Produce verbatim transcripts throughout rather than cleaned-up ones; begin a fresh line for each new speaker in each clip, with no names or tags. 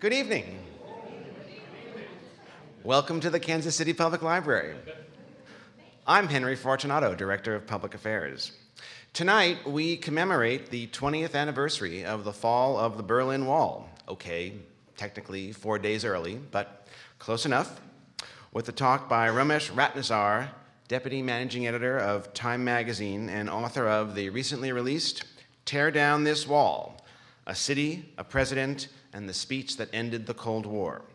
Good evening. Welcome to the Kansas City Public Library. I'm Henry Fortunato, Director of Public Affairs. Tonight, we commemorate the twentieth anniversary of the fall of the Berlin Wall. Okay, technically four days early, but close enough. With a talk by Romesh Ratnesar, Deputy Managing Editor of Time Magazine and author of the recently released Tear Down This Wall, A City, a President, and the Speech That Ended the Cold War.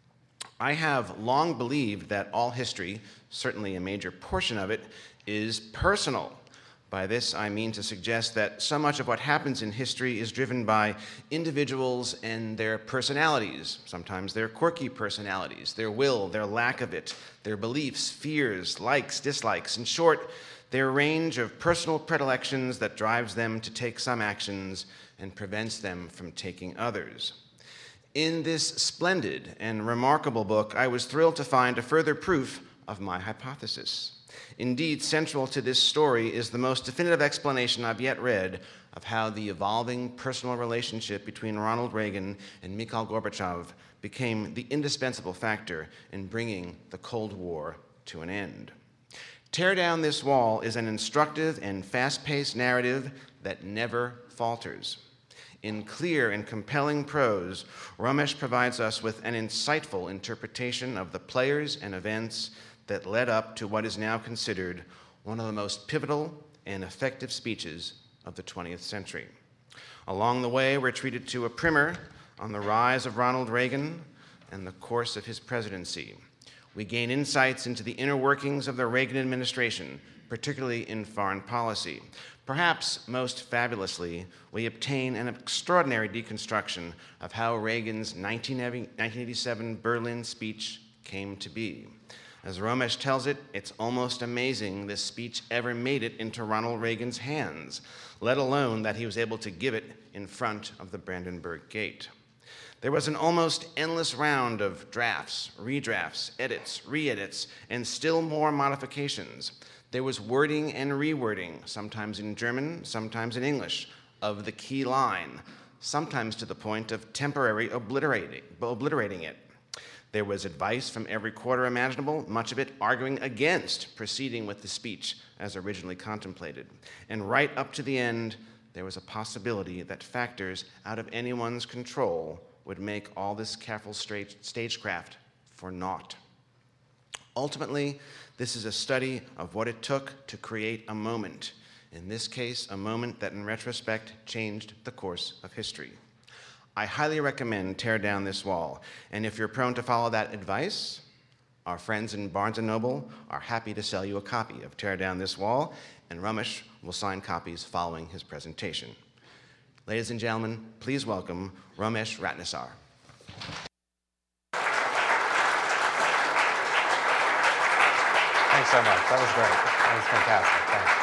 I have long believed that all history, certainly a major portion of it, is personal. By this, I mean to suggest that so much of what happens in history is driven by individuals and their personalities, sometimes their quirky personalities, their will, their lack of it, their beliefs, fears, likes, dislikes, in short, their range of personal predilections that drives them to take some actions and prevents them from taking others. In this splendid and remarkable book, I was thrilled to find a further proof of my hypothesis. Indeed, central to this story is the most definitive explanation I've yet read of how the evolving personal relationship between Ronald Reagan and Mikhail Gorbachev became the indispensable factor in bringing the Cold War to an end. Tear Down This Wall is an instructive and fast-paced narrative that never falters. In clear and compelling prose, Romesh provides us with an insightful interpretation of the players and events that led up to what is now considered one of the most pivotal and effective speeches of the twentieth century. Along the way, we're treated to a primer on the rise of Ronald Reagan and the course of his presidency. We gain insights into the inner workings of the Reagan administration, particularly in foreign policy. Perhaps most fabulously, we obtain an extraordinary deconstruction of how Reagan's nineteen eighty-seven Berlin speech came to be. As Romesh tells it, it's almost amazing this speech ever made it into Ronald Reagan's hands, let alone that he was able to give it in front of the Brandenburg Gate. There was an almost endless round of drafts, redrafts, edits, re-edits, and still more modifications. There was wording and rewording, sometimes in German, sometimes in English, of the key line, sometimes to the point of temporarily obliterating, obliterating it. There was advice from every quarter imaginable, much of it arguing against proceeding with the speech as originally contemplated. And right up to the end, there was a possibility that factors out of anyone's control would make all this careful stagecraft for naught. Ultimately, this is a study of what it took to create a moment. In this case, a moment that in retrospect changed the course of history. I highly recommend Tear Down This Wall, and if you're prone to follow that advice, our friends in Barnes and Noble are happy to sell you a copy of Tear Down This Wall, and Romesh will sign copies following his presentation. Ladies and gentlemen, please welcome Romesh Ratnesar.
Thanks so much. That was great. That was fantastic. Thanks.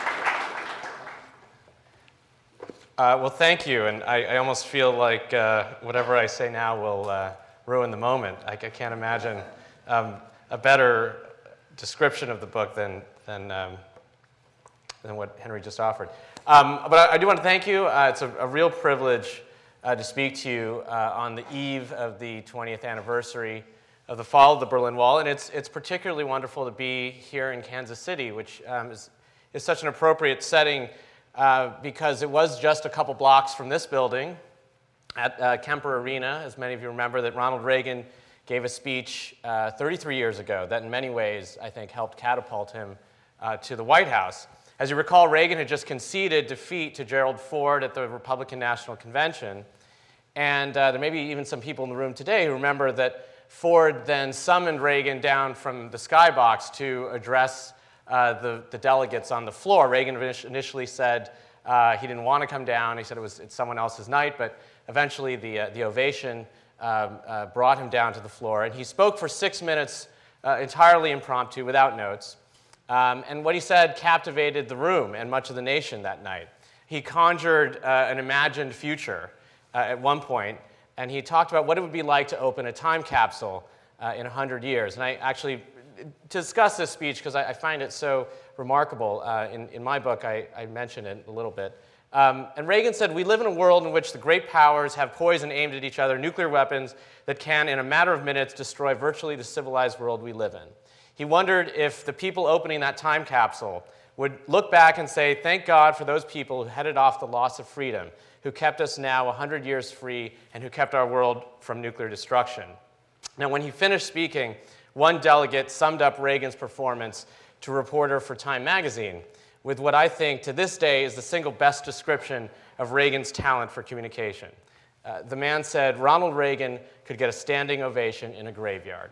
Uh, well, thank you, and I, I almost feel like uh, whatever I say now will uh, ruin the moment. I, I can't imagine um, a better description of the book than than um, than what Henry just offered. Um, but I, I do want to thank you. Uh, it's a, a real privilege uh, to speak to you uh, on the eve of the twentieth anniversary of the fall of the Berlin Wall, and it's it's particularly wonderful to be here in Kansas City, which um, is is such an appropriate setting. Uh, because it was just a couple blocks from this building at uh, Kemper Arena, as many of you remember, that Ronald Reagan gave a speech uh, thirty-three years ago that in many ways, I think, helped catapult him uh, to the White House. As you recall, Reagan had just conceded defeat to Gerald Ford at the Republican National Convention, and uh, there may be even some people in the room today who remember that Ford then summoned Reagan down from the skybox to address Uh, the, the delegates on the floor. Reagan initially said uh, he didn't want to come down. He said it was it's someone else's night, but eventually the, uh, the ovation um, uh, brought him down to the floor. And he spoke for six minutes uh, entirely impromptu, without notes. Um, and what he said captivated the room and much of the nation that night. He conjured uh, an imagined future uh, at one point, and he talked about what it would be like to open a time capsule uh, in one hundred years. And I actually to discuss this speech, because I, I find it so remarkable. Uh, in, in my book, I, I mention it a little bit. Um, and Reagan said, "We live in a world in which the great powers have poison aimed at each other, nuclear weapons that can, in a matter of minutes, destroy virtually the civilized world we live in." He wondered if the people opening that time capsule would look back and say, "Thank God for those people who headed off the loss of freedom, who kept us now one hundred years free, and who kept our world from nuclear destruction." Now, when he finished speaking, one delegate summed up Reagan's performance to a reporter for Time magazine with what I think to this day is the single best description of Reagan's talent for communication. Uh, the man said, "Ronald Reagan could get a standing ovation in a graveyard."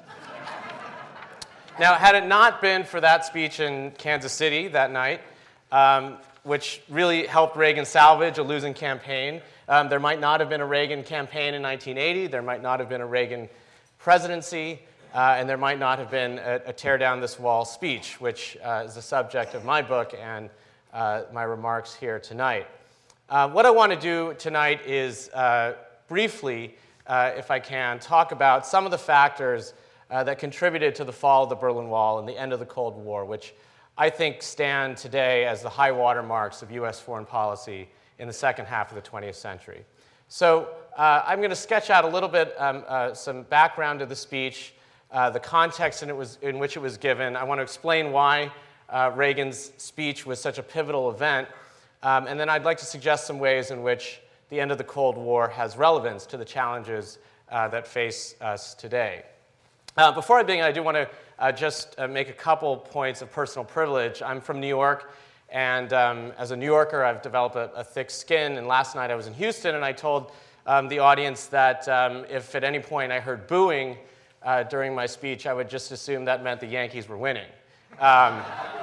Now, had it not been for that speech in Kansas City that night, um, which really helped Reagan salvage a losing campaign, um, there might not have been a Reagan campaign in nineteen eighty, there might not have been a Reagan presidency, uh, and there might not have been a, a tear down this wall speech, which uh, is the subject of my book and uh, my remarks here tonight. Uh, what I want to do tonight is uh, briefly, uh, if I can, talk about some of the factors uh, that contributed to the fall of the Berlin Wall and the end of the Cold War, which I think stand today as the high water marks of U S foreign policy in the second half of the twentieth century. So uh, I'm going to sketch out a little bit um, uh, some background to the speech, uh, the context in, it was, in which it was given. I want to explain why uh, Reagan's speech was such a pivotal event. Um, and then I'd like to suggest some ways in which the end of the Cold War has relevance to the challenges uh, that face us today. Uh, before I begin, I do want to uh, just uh, make a couple points of personal privilege. I'm from New York, and um, as a New Yorker, I've developed a, a thick skin. And last night I was in Houston, and I told um, the audience that um, if at any point I heard booing uh, during my speech, I would just assume that meant the Yankees were winning. Um,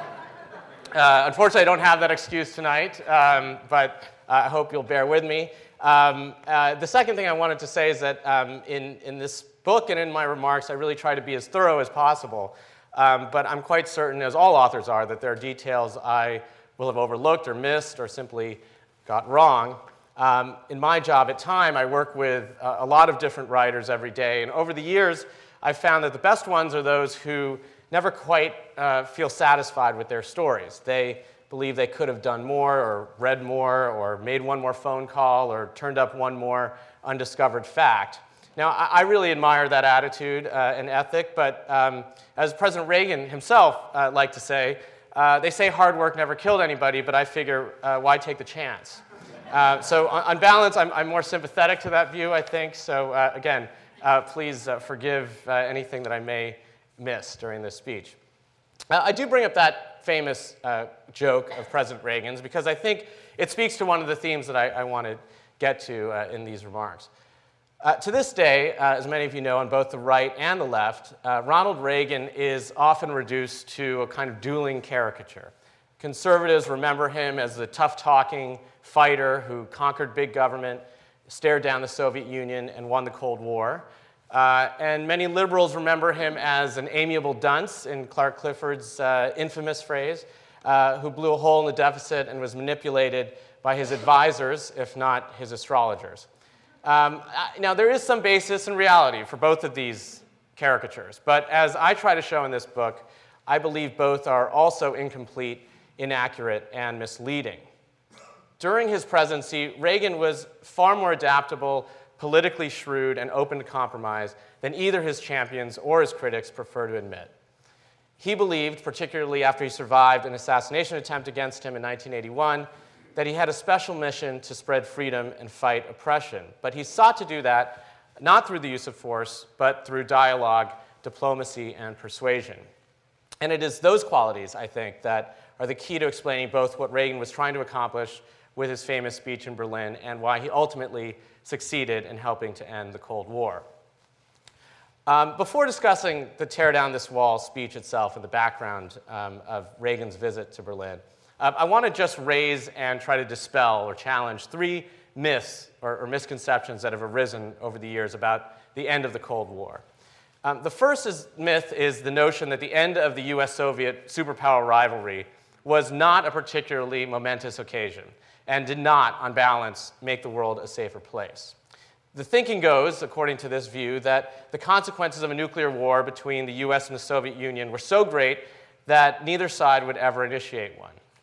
Uh, unfortunately, I don't have that excuse tonight, um, but uh, I hope you'll bear with me. Um, uh, the second thing I wanted to say is that um, in, in this book and in my remarks, I really try to be as thorough as possible. Um, but I'm quite certain, as all authors are, that there are details I will have overlooked or missed or simply got wrong. Um, in my job at Time, I work with uh, a lot of different writers every day. And over the years, I've found that the best ones are those who never quite uh, feel satisfied with their stories. They believe they could have done more or read more or made one more phone call or turned up one more undiscovered fact. Now, I, I really admire that attitude uh, and ethic, but um, as President Reagan himself uh, liked to say, uh, they say hard work never killed anybody, but I figure, uh, why take the chance? Uh, so on, on balance, I'm, I'm more sympathetic to that view, I think. So uh, again, uh, please uh, forgive uh, anything that I may miss during this speech. Uh, I do bring up that famous uh, joke of President Reagan's because I think it speaks to one of the themes that I, I want to get to uh, in these remarks. Uh, to this day, uh, as many of you know, on both the right and the left, uh, Ronald Reagan is often reduced to a kind of dueling caricature. Conservatives remember him as the tough-talking fighter who conquered big government, stared down the Soviet Union, and won the Cold War. Uh, and many liberals remember him as an amiable dunce, in Clark Clifford's uh, infamous phrase, uh, who blew a hole in the deficit and was manipulated by his advisors, if not his astrologers. Um, now, there is some basis in reality for both of these caricatures, but as I try to show in this book, I believe both are also incomplete, inaccurate, and misleading. During his presidency, Reagan was far more adaptable, politically shrewd, and open to compromise than either his champions or his critics prefer to admit. He believed, particularly after he survived an assassination attempt against him in nineteen eighty-one, that he had a special mission to spread freedom and fight oppression. But he sought to do that not through the use of force, but through dialogue, diplomacy, and persuasion. And it is those qualities, I think, that are the key to explaining both what Reagan was trying to accomplish with his famous speech in Berlin and why he ultimately succeeded in helping to end the Cold War. Um, before discussing the Tear Down This Wall speech itself and the background um, of Reagan's visit to Berlin, uh, I want to just raise and try to dispel or challenge three myths or, or misconceptions that have arisen over the years about the end of the Cold War. Um, the first is, myth is the notion that the end of the U S Soviet superpower rivalry was not a particularly momentous occasion and did not, on balance, make the world a safer place. The thinking goes, according to this view, that the consequences of a nuclear war between the U S and the Soviet Union were so great that neither side would ever initiate one.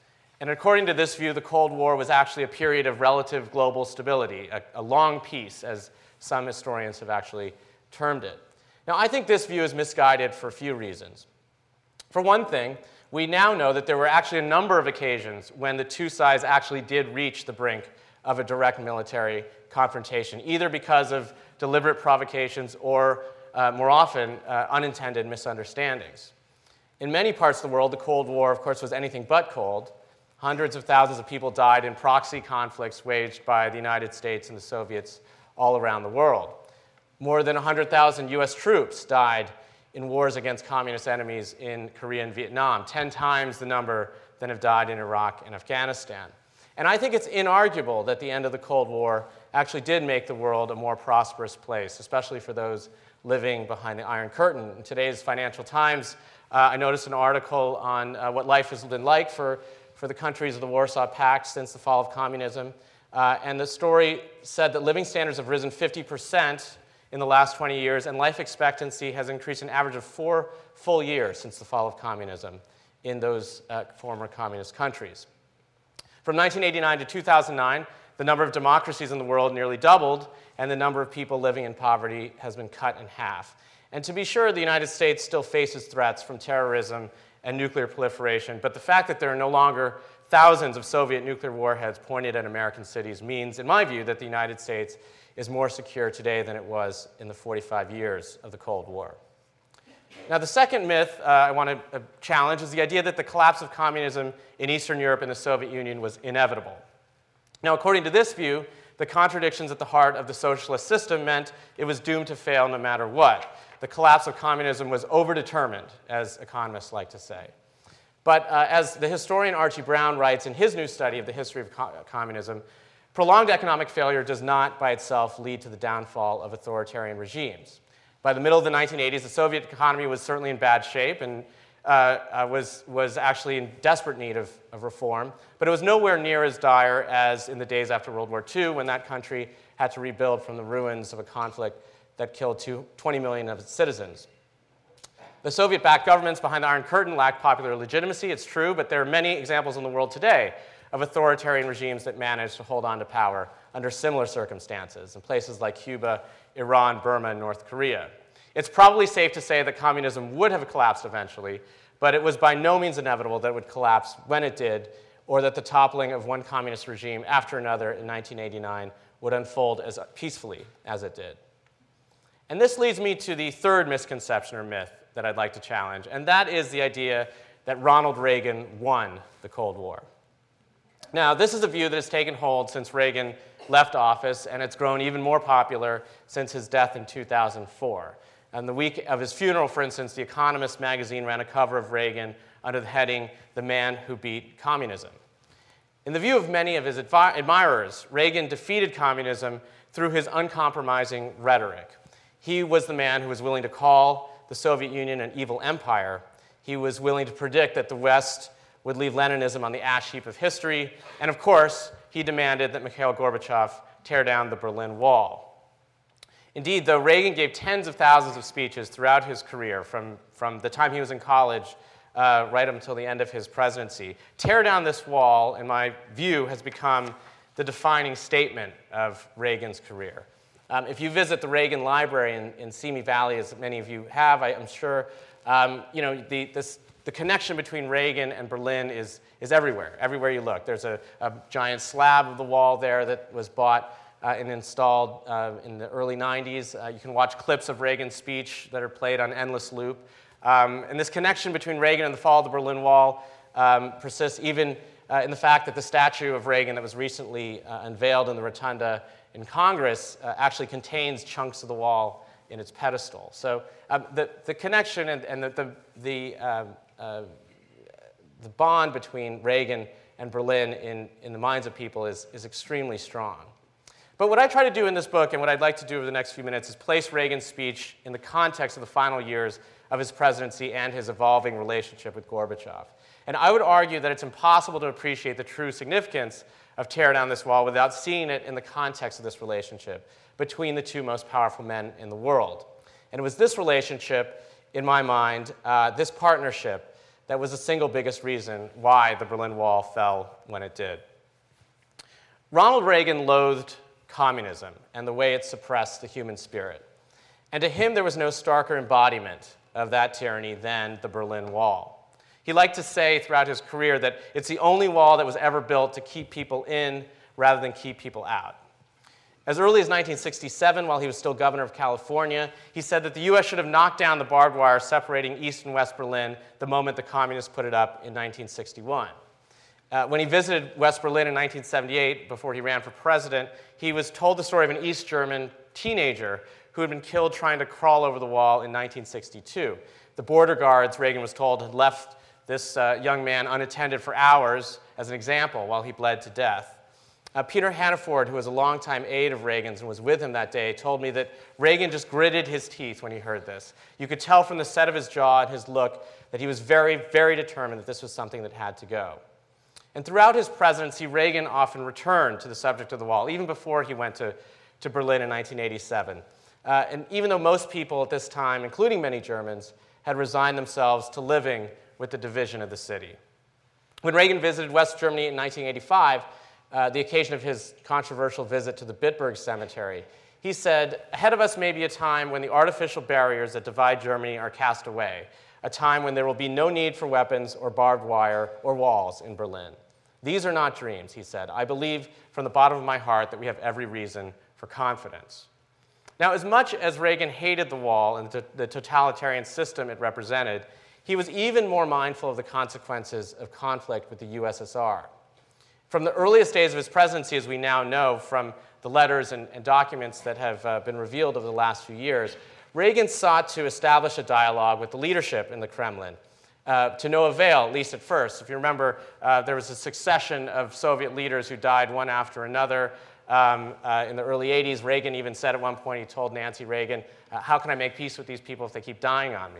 And according to this view, the Cold War was actually a period of relative global stability, a, a long peace, as some historians have actually termed it. Now, I think this view is misguided for a few reasons. For one thing, we now know that there were actually a number of occasions when the two sides actually did reach the brink of a direct military confrontation, either because of deliberate provocations or, uh, more often, uh, unintended misunderstandings. In many parts of the world, the Cold War, of course, was anything but cold. Hundreds of thousands of people died in proxy conflicts waged by the United States and the Soviets all around the world. More than one hundred thousand U S troops died in wars against communist enemies in Korea and Vietnam, ten times the number that have died in Iraq and Afghanistan. And I think it's inarguable that the end of the Cold War actually did make the world a more prosperous place, especially for those living behind the Iron Curtain. In today's Financial Times, uh, I noticed an article on uh, what life has been like for, for the countries of the Warsaw Pact since the fall of communism. Uh, and the story said that living standards have risen fifty percent in the last twenty years, and life expectancy has increased an average of four full years since the fall of communism in those uh, former communist countries. From nineteen eighty-nine to two thousand nine, the number of democracies in the world nearly doubled, and the number of people living in poverty has been cut in half. And to be sure, the United States still faces threats from terrorism and nuclear proliferation, but the fact that there are no longer thousands of Soviet nuclear warheads pointed at American cities means, in my view, that the United States is more secure today than it was in the forty-five years of the Cold War. Now, the second myth uh, I want to uh, challenge is the idea that the collapse of communism in Eastern Europe and the Soviet Union was inevitable. Now, according to this view, the contradictions at the heart of the socialist system meant it was doomed to fail no matter what. The collapse of communism was overdetermined, as economists like to say. But uh, as the historian Archie Brown writes in his new study of the history of co- communism, prolonged economic failure does not by itself lead to the downfall of authoritarian regimes. By the middle of the nineteen eighties, the Soviet economy was certainly in bad shape and uh, uh, was, was actually in desperate need of, of reform, but it was nowhere near as dire as in the days after World War Two, when that country had to rebuild from the ruins of a conflict that killed twenty million of its citizens. The Soviet-backed governments behind the Iron Curtain lacked popular legitimacy, it's true, but there are many examples in the world today of authoritarian regimes that managed to hold on to power under similar circumstances in places like Cuba, Iran, Burma, and North Korea. It's probably safe to say that communism would have collapsed eventually, but it was by no means inevitable that it would collapse when it did, or that the toppling of one communist regime after another in nineteen eighty-nine would unfold as peacefully as it did. And this leads me to the third misconception or myth that I'd like to challenge, and that is the idea that Ronald Reagan won the Cold War. Now, this is a view that has taken hold since Reagan left office, and it's grown even more popular since his death in two thousand four. And the week of his funeral, for instance, The Economist magazine ran a cover of Reagan under the heading, "The Man Who Beat Communism." In the view of many of his advi- admirers, Reagan defeated communism through his uncompromising rhetoric. He was the man who was willing to call the Soviet Union an evil empire. He was willing to predict that the West would leave Leninism on the ash heap of history. And of course, he demanded that Mikhail Gorbachev tear down the Berlin Wall. Indeed, though Reagan gave tens of thousands of speeches throughout his career, from, from the time he was in college uh, right up until the end of his presidency, tear down this wall, in my view, has become the defining statement of Reagan's career. Um, if you visit the Reagan Library in, in Simi Valley, as many of you have, I, I'm sure, um, you know, the, this, the connection between Reagan and Berlin is, is everywhere, everywhere you look. There's a, a giant slab of the wall there that was bought uh, and installed uh, in the early nineties. Uh, you can watch clips of Reagan's speech that are played on endless loop. Um, and this connection between Reagan and the fall of the Berlin Wall um, persists even uh, in the fact that the statue of Reagan that was recently uh, unveiled in the rotunda in Congress uh, actually contains chunks of the wall in its pedestal. So um, the, the connection and, and the, the, the, uh, uh, the bond between Reagan and Berlin in, in the minds of people is, is extremely strong. But what I try to do in this book, and what I'd like to do over the next few minutes, is place Reagan's speech in the context of the final years of his presidency and his evolving relationship with Gorbachev. And I would argue that it's impossible to appreciate the true significance of tear down this wall without seeing it in the context of this relationship between the two most powerful men in the world. And it was this relationship, in my mind, uh, this partnership, that was the single biggest reason why the Berlin Wall fell when it did. Ronald Reagan loathed communism and the way it suppressed the human spirit. And to him, there was no starker embodiment of that tyranny than the Berlin Wall. He liked to say throughout his career that it's the only wall that was ever built to keep people in rather than keep people out. As early as nineteen sixty-seven, while he was still governor of California, he said that the U S should have knocked down the barbed wire separating East and West Berlin the moment the communists put it up in nineteen sixty-one. Uh, when he visited West Berlin in nineteen seventy-eight, before he ran for president, he was told the story of an East German teenager who had been killed trying to crawl over the wall in nineteen sixty-two. The border guards, Reagan was told, had left this uh, young man unattended for hours as an example while he bled to death. Uh, Peter Hannaford, who was a longtime aide of Reagan's and was with him that day, told me that Reagan just gritted his teeth when he heard this. You could tell from the set of his jaw and his look that he was very, very determined that this was something that had to go. And throughout his presidency, Reagan often returned to the subject of the wall, even before he went to, to Berlin in nineteen eighty-seven. Uh, and even though most people at this time, including many Germans, had resigned themselves to living with the division of the city. When Reagan visited West Germany in nineteen eighty-five, uh, the occasion of his controversial visit to the Bitburg Cemetery, he said, "Ahead of us may be a time when the artificial barriers that divide Germany are cast away, a time when there will be no need for weapons or barbed wire or walls in Berlin. These are not dreams," he said. "I believe from the bottom of my heart that we have every reason for confidence." Now, as much as Reagan hated the wall and the, the totalitarian system it represented, he was even more mindful of the consequences of conflict with the U S S R. From the earliest days of his presidency, as we now know from the letters and, and documents that have uh, been revealed over the last few years, Reagan sought to establish a dialogue with the leadership in the Kremlin, uh, to no avail, at least at first. If you remember, uh, there was a succession of Soviet leaders who died one after another. Um, uh, in the early eighties, Reagan even said at one point, he told Nancy Reagan, uh, "How can I make peace with these people if they keep dying on me?"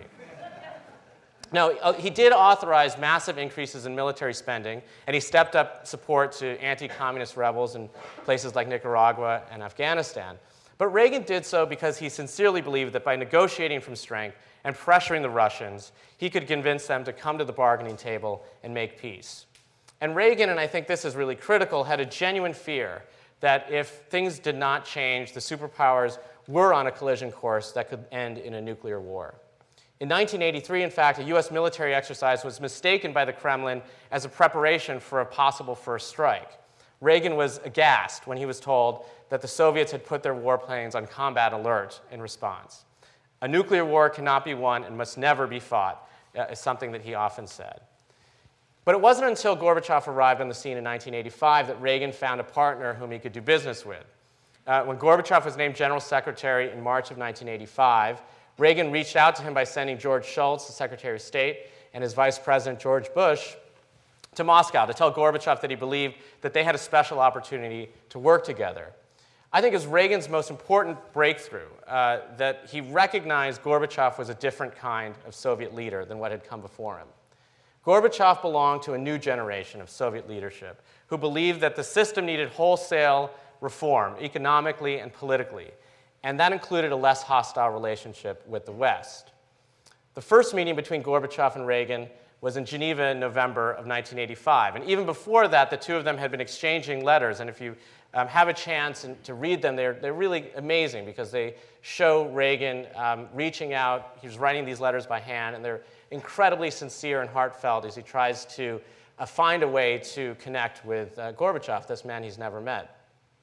Now, uh, he did authorize massive increases in military spending, and he stepped up support to anti-communist rebels in places like Nicaragua and Afghanistan. But Reagan did so because he sincerely believed that by negotiating from strength and pressuring the Russians, he could convince them to come to the bargaining table and make peace. And Reagan, and I think this is really critical, had a genuine fear that if things did not change, the superpowers were on a collision course that could end in a nuclear war. In nineteen eighty-three, in fact, a U S military exercise was mistaken by the Kremlin as a preparation for a possible first strike. Reagan was aghast when he was told that the Soviets had put their warplanes on combat alert in response. "A nuclear war cannot be won and must never be fought," uh, is something that he often said. But it wasn't until Gorbachev arrived on the scene in nineteen eighty-five that Reagan found a partner whom he could do business with. Uh, when Gorbachev was named General Secretary in March of nineteen eighty-five, Reagan reached out to him by sending George Shultz, the Secretary of State, and his Vice President George Bush to Moscow to tell Gorbachev that he believed that they had a special opportunity to work together. I think it was Reagan's most important breakthrough, uh, that he recognized Gorbachev was a different kind of Soviet leader than what had come before him. Gorbachev belonged to a new generation of Soviet leadership who believed that the system needed wholesale reform, economically and politically, and that included a less hostile relationship with the West. The first meeting between Gorbachev and Reagan was in Geneva in November of nineteen eighty-five, and even before that, the two of them had been exchanging letters, and if you um, have a chance to read them, they're, they're really amazing because they show Reagan um, reaching out. He was writing these letters by hand, and they're incredibly sincere and heartfelt as he tries to uh, find a way to connect with uh, Gorbachev, this man he's never met.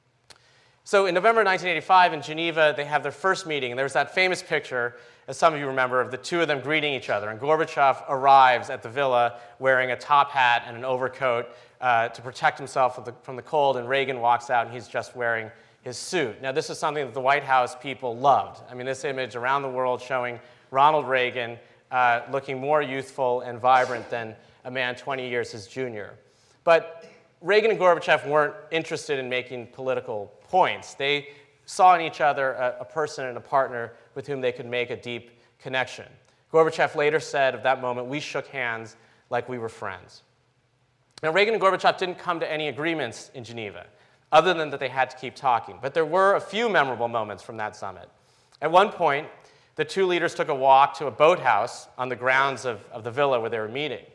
So in November nineteen eighty-five in Geneva, they have their first meeting, and there's that famous picture, as some of you remember, of the two of them greeting each other. And Gorbachev arrives at the villa wearing a top hat and an overcoat uh, to protect himself from the, from the cold, and Reagan walks out and he's just wearing his suit. Now, this is something that the White House people loved. I mean, this image around the world showing Ronald Reagan uh, looking more youthful and vibrant than a man twenty years his junior. But Reagan and Gorbachev weren't interested in making political points. They saw in each other a, a person and a partner with whom they could make a deep connection. Gorbachev later said of that moment, "We shook hands like we were friends." Now, Reagan and Gorbachev didn't come to any agreements in Geneva, other than that they had to keep talking. But there were a few memorable moments from that summit. At one point, the two leaders took a walk to a boathouse on the grounds of, of the villa where they were meeting.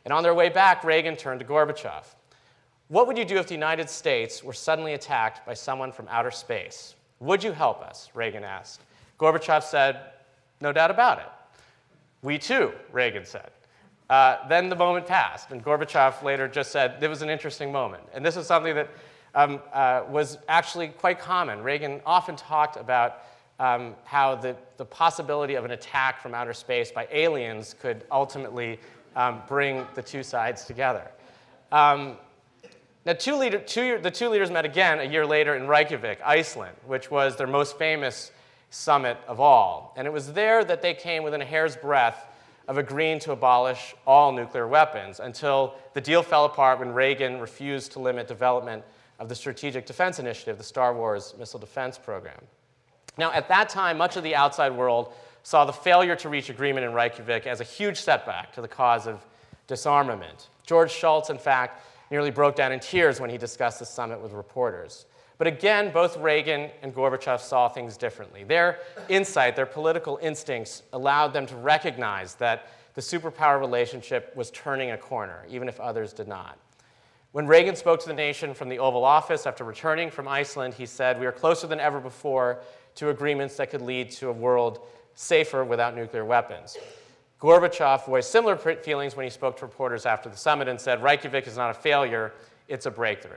And on their way back, Reagan turned to Gorbachev. What would you do if the United States were suddenly attacked by someone from outer space? Would you help us? Reagan asked. Gorbachev said, no doubt about it. We too, Reagan said. Uh, then the moment passed, and Gorbachev later just said, it was an interesting moment. And this is something that um, uh, was actually quite common. Reagan often talked about um, how the, the possibility of an attack from outer space by aliens could ultimately um, bring the two sides together. Um, now, two leader, two, the two leaders met again a year later in Reykjavik, Iceland, which was their most famous summit of all. And it was there that they came within a hair's breadth of agreeing to abolish all nuclear weapons until the deal fell apart when Reagan refused to limit development of the Strategic Defense Initiative, the Star Wars missile defense program. Now, at that time, much of the outside world saw the failure to reach agreement in Reykjavik as a huge setback to the cause of disarmament. George Shultz, in fact, nearly broke down in tears when he discussed the summit with reporters. But again, both Reagan and Gorbachev saw things differently. Their insight, their political instincts allowed them to recognize that the superpower relationship was turning a corner, even if others did not. When Reagan spoke to the nation from the Oval Office after returning from Iceland, he said, "We are closer than ever before to agreements that could lead to a world safer without nuclear weapons." Gorbachev voiced similar feelings when he spoke to reporters after the summit and said, "Reykjavik is not a failure, it's a breakthrough."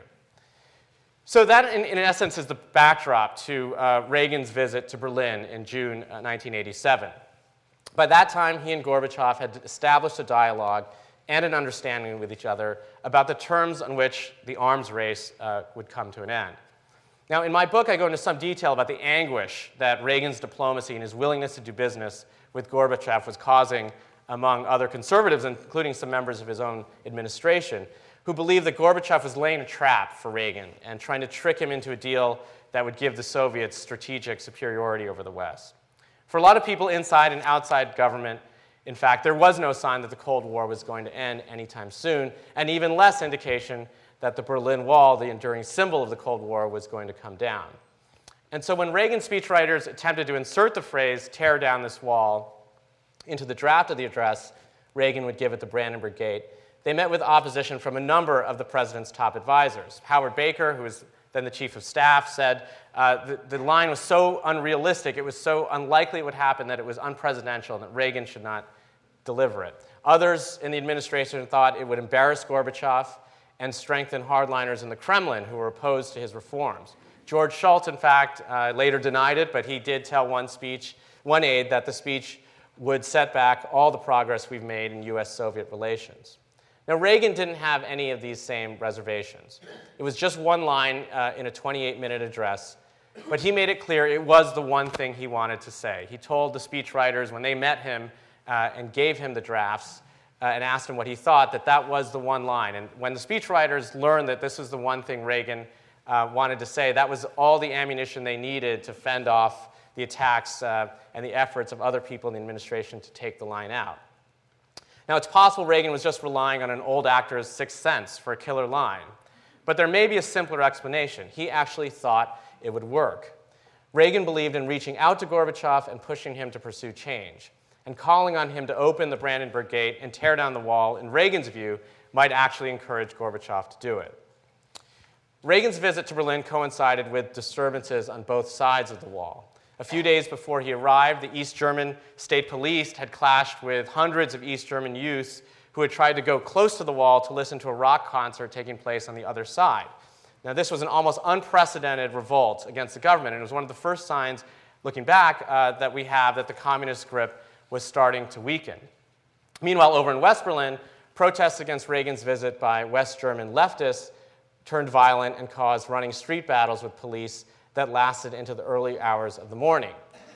So that, in, in essence, is the backdrop to uh, Reagan's visit to Berlin in June uh, nineteen eighty-seven. By that time, he and Gorbachev had established a dialogue and an understanding with each other about the terms on which the arms race uh, would come to an end. Now, in my book, I go into some detail about the anguish that Reagan's diplomacy and his willingness to do business with Gorbachev was causing among other conservatives, including some members of his own administration, who believed that Gorbachev was laying a trap for Reagan and trying to trick him into a deal that would give the Soviets strategic superiority over the West. For a lot of people inside and outside government, in fact, there was no sign that the Cold War was going to end anytime soon, and even less indication that the Berlin Wall, the enduring symbol of the Cold War, was going to come down. And so when Reagan speechwriters attempted to insert the phrase, "tear down this wall," into the draft of the address Reagan would give at the Brandenburg Gate, they met with opposition from a number of the president's top advisors. Howard Baker, who was then the chief of staff, said uh, the, the line was so unrealistic, it was so unlikely it would happen that it was unpresidential and that Reagan should not deliver it. Others in the administration thought it would embarrass Gorbachev and strengthen hardliners in the Kremlin who were opposed to his reforms. George Shultz, in fact, uh, later denied it, but he did tell one speech, one aide, that the speech would set back all the progress we've made in U S Soviet relations. Now, Reagan didn't have any of these same reservations. It was just one line uh, in a twenty-eight minute address, but he made it clear it was the one thing he wanted to say. He told the speechwriters when they met him uh, and gave him the drafts uh, and asked him what he thought, that that was the one line. And when the speechwriters learned that this was the one thing Reagan uh, wanted to say, that was all the ammunition they needed to fend off the attacks uh, and the efforts of other people in the administration to take the line out. Now, it's possible Reagan was just relying on an old actor's sixth sense for a killer line, but there may be a simpler explanation. He actually thought it would work. Reagan believed in reaching out to Gorbachev and pushing him to pursue change, and calling on him to open the Brandenburg Gate and tear down the wall, in Reagan's view, might actually encourage Gorbachev to do it. Reagan's visit to Berlin coincided with disturbances on both sides of the wall. A few days before he arrived, the East German state police had clashed with hundreds of East German youths who had tried to go close to the wall to listen to a rock concert taking place on the other side. Now, this was an almost unprecedented revolt against the government, and it was one of the first signs, looking back, uh, that we have that the communist grip was starting to weaken. Meanwhile, over in West Berlin, protests against Reagan's visit by West German leftists turned violent and caused running street battles with police that lasted into the early hours of the morning.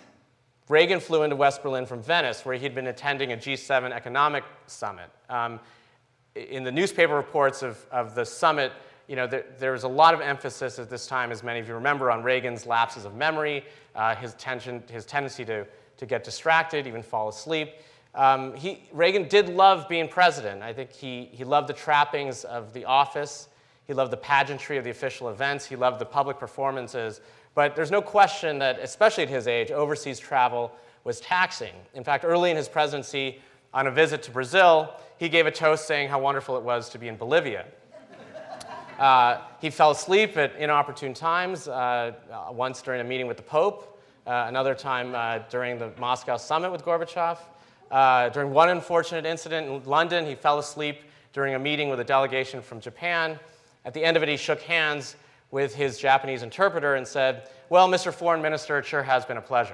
Reagan flew into West Berlin from Venice, where he'd been attending a G seven economic summit. Um, in the newspaper reports of, of the summit, you know, there, there was a lot of emphasis at this time, as many of you remember, on Reagan's lapses of memory, uh, his, tension, his tendency to, to get distracted, even fall asleep. Um, he, Reagan did love being president. I think he, he loved the trappings of the office. He loved the pageantry of the official events. He loved the public performances. But there's no question that, especially at his age, overseas travel was taxing. In fact, early in his presidency, on a visit to Brazil, he gave a toast saying how wonderful it was to be in Bolivia. Uh, he fell asleep at inopportune times, uh, uh, once during a meeting with the Pope, uh, another time uh, during the Moscow summit with Gorbachev. Uh, during one unfortunate incident in London, he fell asleep during a meeting with a delegation from Japan. At the end of it, he shook hands with his Japanese interpreter and said, "Well, Mister Foreign Minister, it sure has been a pleasure."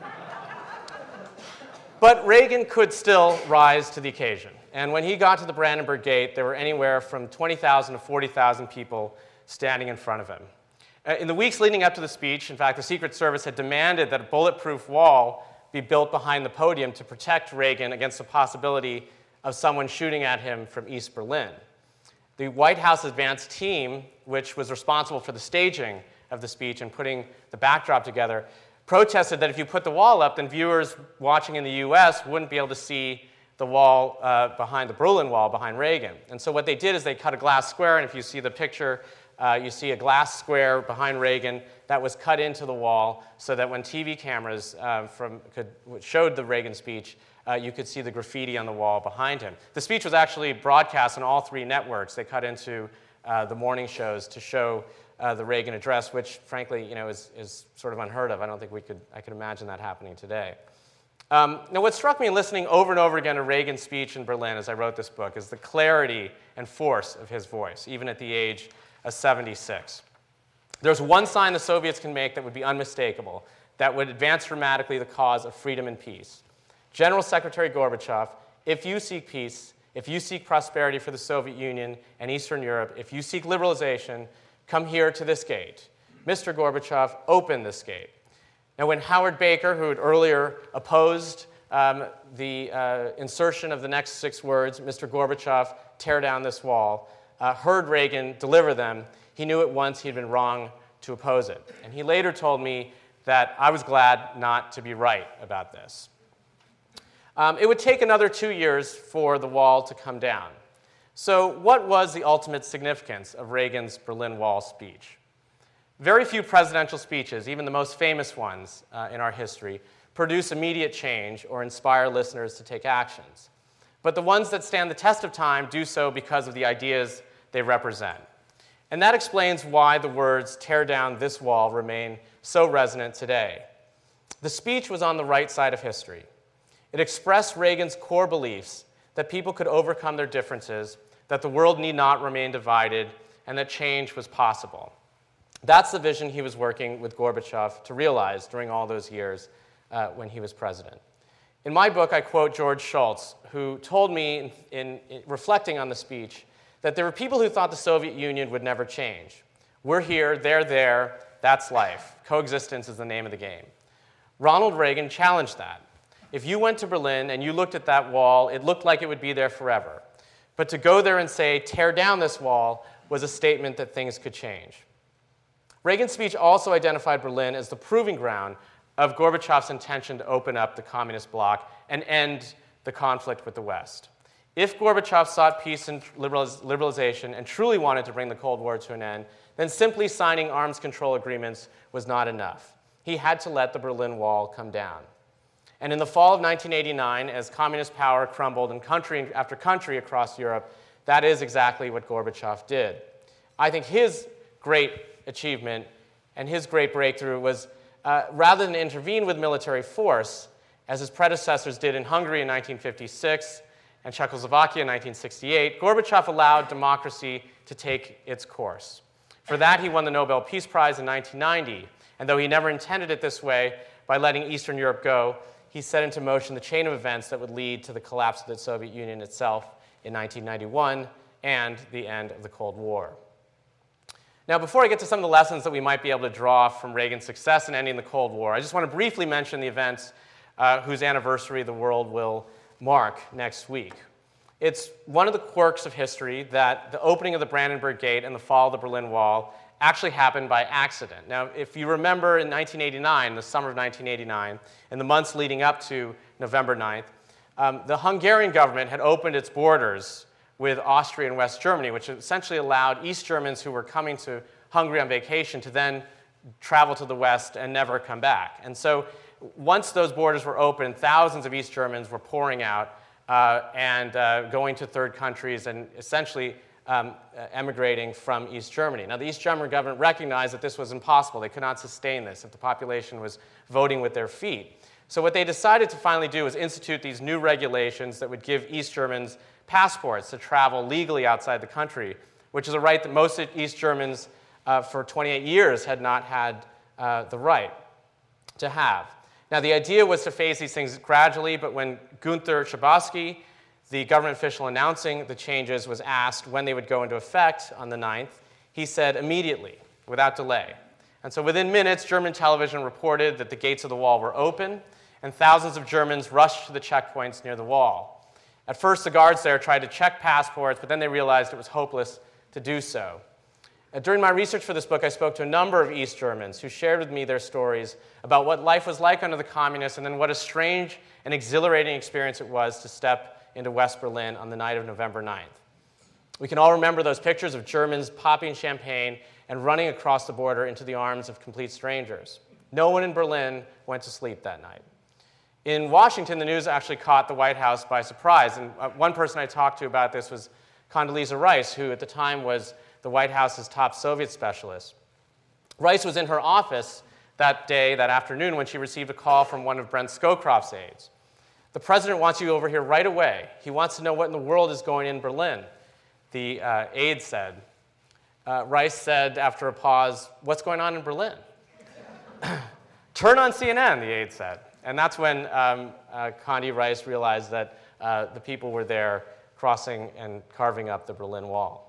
But Reagan could still rise to the occasion. And when he got to the Brandenburg Gate, there were anywhere from twenty thousand to forty thousand people standing in front of him. Uh, in the weeks leading up to the speech, in fact, the Secret Service had demanded that a bulletproof wall be built behind the podium to protect Reagan against the possibility of someone shooting at him from East Berlin. The White House advance team, which was responsible for the staging of the speech and putting the backdrop together, protested that if you put the wall up, then viewers watching in the U S wouldn't be able to see the wall uh, behind the Berlin Wall behind Reagan. And so what they did is they cut a glass square, and if you see the picture, uh, you see a glass square behind Reagan that was cut into the wall so that when T V cameras uh, from, could, showed the Reagan speech, uh, you could see the graffiti on the wall behind him. The speech was actually broadcast on all three networks. They cut into uh, the morning shows to show uh, the Reagan address, which frankly, you know, is, is sort of unheard of. I don't think we could, I could imagine that happening today. Um, now, what struck me in listening over and over again to Reagan's speech in Berlin as I wrote this book is the clarity and force of his voice, even at the age of seventy-six. There's one sign the Soviets can make that would be unmistakable, that would advance dramatically the cause of freedom and peace. General Secretary Gorbachev, if you seek peace, if you seek prosperity for the Soviet Union and Eastern Europe, if you seek liberalization, come here to this gate. Mister Gorbachev, open this gate. Now, when Howard Baker, who had earlier opposed um, the uh, insertion of the next six words, Mister Gorbachev, tear down this wall, uh, heard Reagan deliver them, he knew at once he'd been wrong to oppose it. And he later told me that I was glad not to be right about this. Um, it would take another two years for the wall to come down. So what was the ultimate significance of Reagan's Berlin Wall speech? Very few presidential speeches, even the most famous ones uh, in our history, produce immediate change or inspire listeners to take actions. But the ones that stand the test of time do so because of the ideas they represent. And that explains why the words, "tear down this wall," remain so resonant today. The speech was on the right side of history. It expressed Reagan's core beliefs that people could overcome their differences, that the world need not remain divided, and that change was possible. That's the vision he was working with Gorbachev to realize during all those years uh, when he was president. In my book, I quote George Shultz, who told me, in, in, in reflecting on the speech, that there were people who thought the Soviet Union would never change. We're here, they're there, that's life. Coexistence is the name of the game. Ronald Reagan challenged that. If you went to Berlin and you looked at that wall, it looked like it would be there forever. But to go there and say, "tear down this wall," was a statement that things could change. Reagan's speech also identified Berlin as the proving ground of Gorbachev's intention to open up the communist bloc and end the conflict with the West. If Gorbachev sought peace and liberalization and truly wanted to bring the Cold War to an end, then simply signing arms control agreements was not enough. He had to let the Berlin Wall come down. And in the fall of nineteen eighty-nine, as communist power crumbled in country after country across Europe, that is exactly what Gorbachev did. I think his great achievement and his great breakthrough was, uh, rather than intervene with military force, as his predecessors did in Hungary in nineteen fifty-six and Czechoslovakia in nineteen sixty-eight, Gorbachev allowed democracy to take its course. For that, he won the Nobel Peace Prize in nineteen ninety, and though he never intended it this way, by letting Eastern Europe go, he set into motion the chain of events that would lead to the collapse of the Soviet Union itself in nineteen ninety-one and the end of the Cold War. Now, before I get to some of the lessons that we might be able to draw from Reagan's success in ending the Cold War, I just want to briefly mention the events uh, whose anniversary the world will mark next week. It's one of the quirks of history that the opening of the Brandenburg Gate and the fall of the Berlin Wall actually happened by accident. Now, if you remember in nineteen eighty-nine, the summer of nineteen eighty-nine, in the months leading up to November ninth, um, the Hungarian government had opened its borders with Austria and West Germany, which essentially allowed East Germans who were coming to Hungary on vacation to then travel to the West and never come back. And so once those borders were open, thousands of East Germans were pouring out uh, and uh, going to third countries and essentially um, emigrating from East Germany. Now, the East German government recognized that this was impossible. They could not sustain this if the population was voting with their feet. So what they decided to finally do was institute these new regulations that would give East Germans passports to travel legally outside the country, which is a right that most East Germans uh, for twenty-eight years had not had uh, the right to have. Now, the idea was to phase these things gradually, but when Günther Schabowski, the government official announcing the changes, was asked when they would go into effect on the ninth, he said immediately, without delay. And so within minutes, German television reported that the gates of the wall were open, and thousands of Germans rushed to the checkpoints near the wall. At first, the guards there tried to check passports, but then they realized it was hopeless to do so. Uh, during my research for this book, I spoke to a number of East Germans who shared with me their stories about what life was like under the communists, and then what a strange and exhilarating experience it was to step into West Berlin on the night of November ninth. We can all remember those pictures of Germans popping champagne and running across the border into the arms of complete strangers. No one in Berlin went to sleep that night. In Washington, the news actually caught the White House by surprise, and uh, one person I talked to about this was Condoleezza Rice, who at the time was the White House's top Soviet specialist. Rice was in her office that day, that afternoon, when she received a call from one of Brent Scowcroft's aides. "The president wants you over here right away. He wants to know what in the world is going in Berlin," the uh, aide said. Uh, Rice said after a pause, "What's going on in Berlin?" "Turn on C N N, the aide said. And that's when um, uh, Condi Rice realized that uh, the people were there crossing and carving up the Berlin Wall.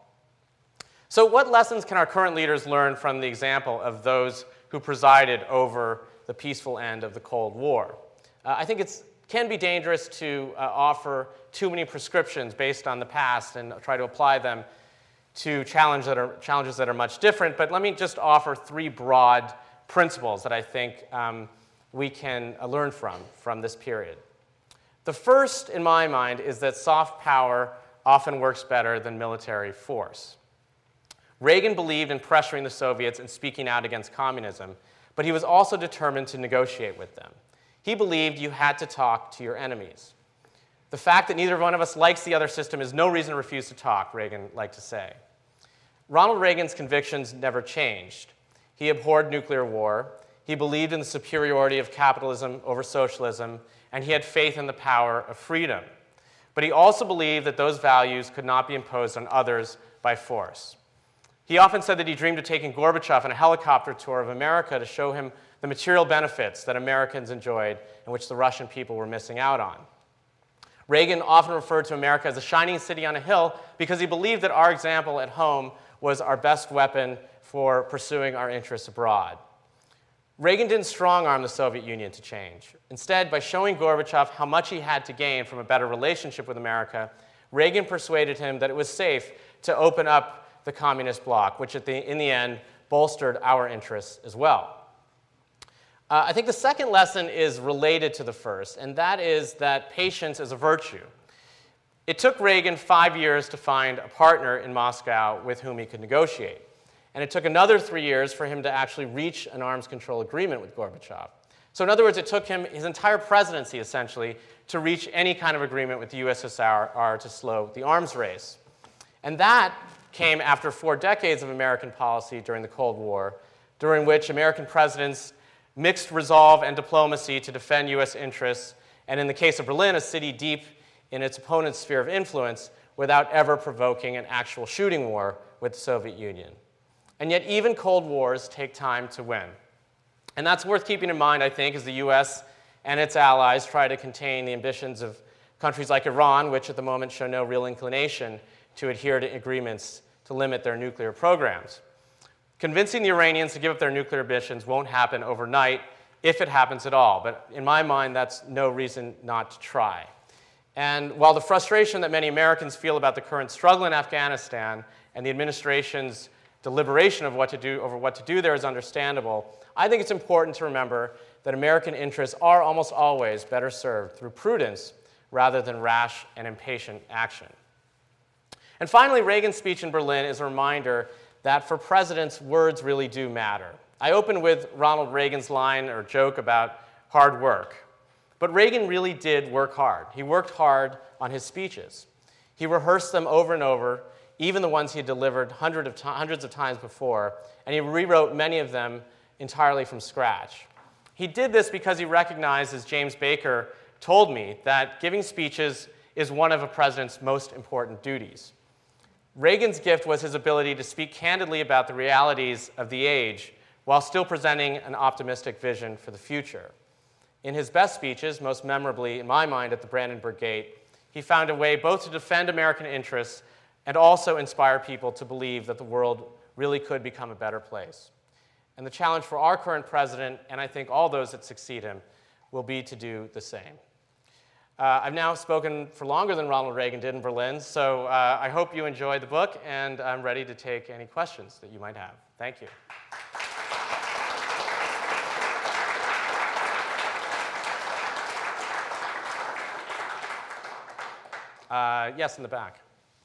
So what lessons can our current leaders learn from the example of those who presided over the peaceful end of the Cold War? Uh, I think it can be dangerous to uh, offer too many prescriptions based on the past and try to apply them to challenge that are, challenges that are much different, but let me just offer three broad principles that I think um, we can uh, learn from, from this period. The first, in my mind, is that soft power often works better than military force. Reagan believed in pressuring the Soviets and speaking out against communism, but he was also determined to negotiate with them. He believed you had to talk to your enemies. The fact that neither one of us likes the other system is no reason to refuse to talk, Reagan liked to say. Ronald Reagan's convictions never changed. He abhorred nuclear war, he believed in the superiority of capitalism over socialism, and he had faith in the power of freedom. But he also believed that those values could not be imposed on others by force. He often said that he dreamed of taking Gorbachev on a helicopter tour of America to show him the material benefits that Americans enjoyed and which the Russian people were missing out on. Reagan often referred to America as a shining city on a hill because he believed that our example at home was our best weapon for pursuing our interests abroad. Reagan didn't strong-arm the Soviet Union to change. Instead, by showing Gorbachev how much he had to gain from a better relationship with America, Reagan persuaded him that it was safe to open up the communist bloc, which at the, in the end bolstered our interests as well. Uh, I think the second lesson is related to the first, and that is that patience is a virtue. It took Reagan five years to find a partner in Moscow with whom he could negotiate. And it took another three years for him to actually reach an arms control agreement with Gorbachev. So in other words, it took him his entire presidency, essentially, to reach any kind of agreement with the U S S R to slow the arms race. And that came after four decades of American policy during the Cold War, during which American presidents mixed resolve and diplomacy to defend U S interests, and in the case of Berlin, a city deep in its opponent's sphere of influence, without ever provoking an actual shooting war with the Soviet Union. And yet even Cold Wars take time to win. And that's worth keeping in mind, I think, as the U S and its allies try to contain the ambitions of countries like Iran, which at the moment show no real inclination to adhere to agreements to limit their nuclear programs. Convincing the Iranians to give up their nuclear ambitions won't happen overnight, if it happens at all. But in my mind, that's no reason not to try. And while the frustration that many Americans feel about the current struggle in Afghanistan and the administration's deliberation of what to do over what to do there is understandable, I think it's important to remember that American interests are almost always better served through prudence rather than rash and impatient action. And finally, Reagan's speech in Berlin is a reminder that for presidents, words really do matter. I open with Ronald Reagan's line or joke about hard work. But Reagan really did work hard. He worked hard on his speeches. He rehearsed them over and over, even the ones he had delivered hundred of hundreds of times before, and he rewrote many of them entirely from scratch. He did this because he recognized, as James Baker told me, that giving speeches is one of a president's most important duties. Reagan's gift was his ability to speak candidly about the realities of the age while still presenting an optimistic vision for the future. In his best speeches, most memorably in my mind at the Brandenburg Gate, he found a way both to defend American interests and also inspire people to believe that the world really could become a better place. And the challenge for our current president, and I think all those that succeed him, will be to do the same. Uh, I've now spoken for longer than Ronald Reagan did in Berlin, so uh, I hope you enjoyed the book, and I'm ready to take any questions that you might have. Thank you. Uh, yes, in the back.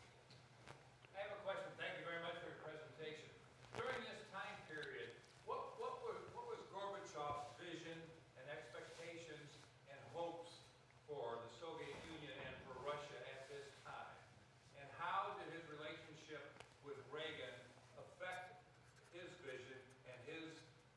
I have a question. Thank you very much for your presentation. During this time period, what, what, were, what was Gorbachev's vision and expectations and hopes for the Soviet Union and for Russia at this time? And how did his relationship with Reagan affect his vision and his,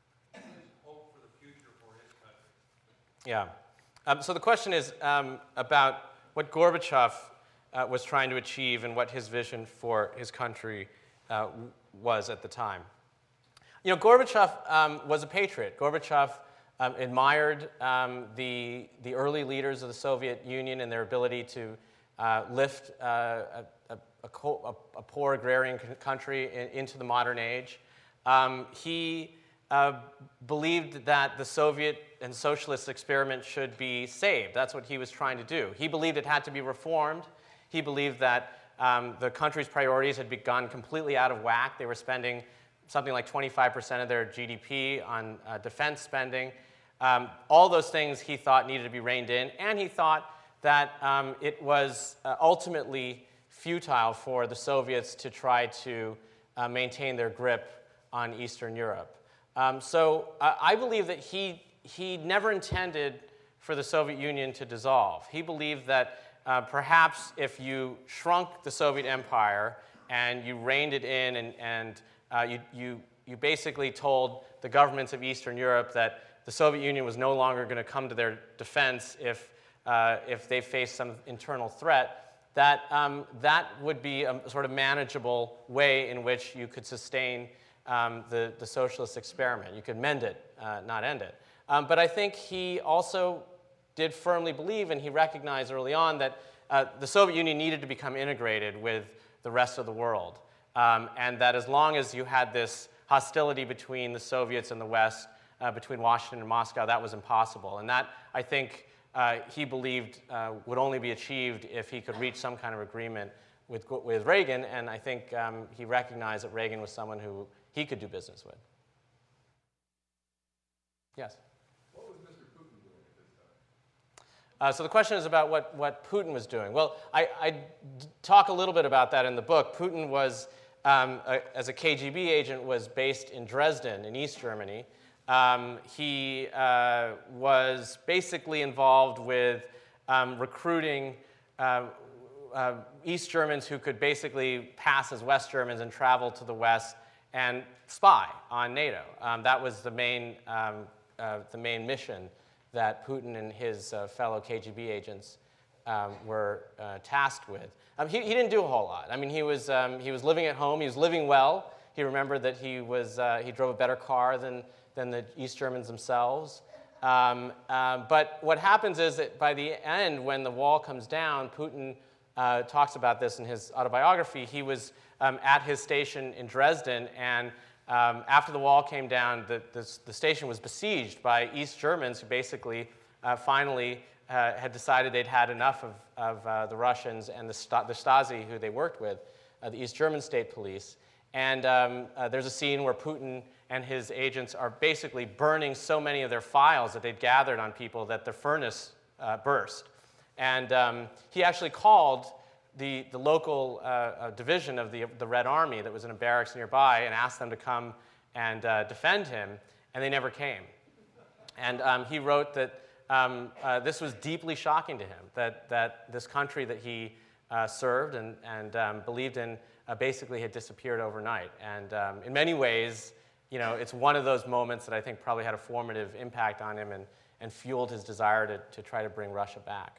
his hope for the future for his country?
Yeah. Um, so the question is um, about what Gorbachev Uh, was trying to achieve and what his vision for his country uh, was at the time. You know, Gorbachev um, was a patriot. Gorbachev um, admired um, the, the early leaders of the Soviet Union and their ability to uh, lift uh, a, a, a, a poor agrarian country in, into the modern age. Um, he uh, believed that the Soviet and socialist experiment should be saved. That's what he was trying to do. He believed it had to be reformed. He believed that um, the country's priorities had gone completely out of whack. They were spending something like twenty-five percent of their G D P on uh, defense spending. Um, all those things he thought needed to be reined in, and he thought that um, it was uh, ultimately futile for the Soviets to try to uh, maintain their grip on Eastern Europe. Um, so uh, I believe that he, he never intended for the Soviet Union to dissolve. He believed that Uh, perhaps if you shrunk the Soviet Empire and you reined it in and, and uh, you, you, you basically told the governments of Eastern Europe that the Soviet Union was no longer going to come to their defense if, uh, if they faced some internal threat, that um, that would be a sort of manageable way in which you could sustain um, the, the socialist experiment. You could mend it, uh, not end it. Um, but I think he also did firmly believe, and he recognized early on, that uh, the Soviet Union needed to become integrated with the rest of the world. Um, and that as long as you had this hostility between the Soviets and the West, uh, between Washington and Moscow, that was impossible. And that, I think, uh, he believed uh, would only be achieved if he could reach some kind of agreement with, with Reagan, and I think um, he recognized that Reagan was someone who he could do business with. Yes? Uh, so the question is about what, what Putin was doing. Well, I, I d- talk a little bit about that in the book. Putin was, um, a, as a K G B agent, was based in Dresden in East Germany. Um, he uh, was basically involved with um, recruiting uh, uh, East Germans who could basically pass as West Germans and travel to the West and spy on NATO. Um, that was the main, um, uh, the main mission that Putin and his uh, fellow K G B agents um, were uh, tasked with. Um, he, he didn't do a whole lot. I mean, he was, um, he was living at home. He was living well. He remembered that he, was, uh, he drove a better car than, than the East Germans themselves. Um, uh, but what happens is that by the end, when the wall comes down, Putin uh, talks about this in his autobiography. He was um, at his station in Dresden, and Um, after the wall came down, the, the, the station was besieged by East Germans who basically uh, finally uh, had decided they'd had enough of, of uh, the Russians and the, Sta- the Stasi, who they worked with, uh, the East German state police. And um, uh, there's a scene where Putin and his agents are basically burning so many of their files that they'd gathered on people that the furnace uh, burst. And um, he actually called the, the local uh, uh, division of the, the Red Army that was in a barracks nearby and asked them to come and uh, defend him, and they never came. And um, he wrote that um, uh, this was deeply shocking to him, that, that this country that he uh, served and, and um, believed in uh, basically had disappeared overnight. And um, in many ways, you know, it's one of those moments that I think probably had a formative impact on him and, and fueled his desire to, to try to bring Russia back.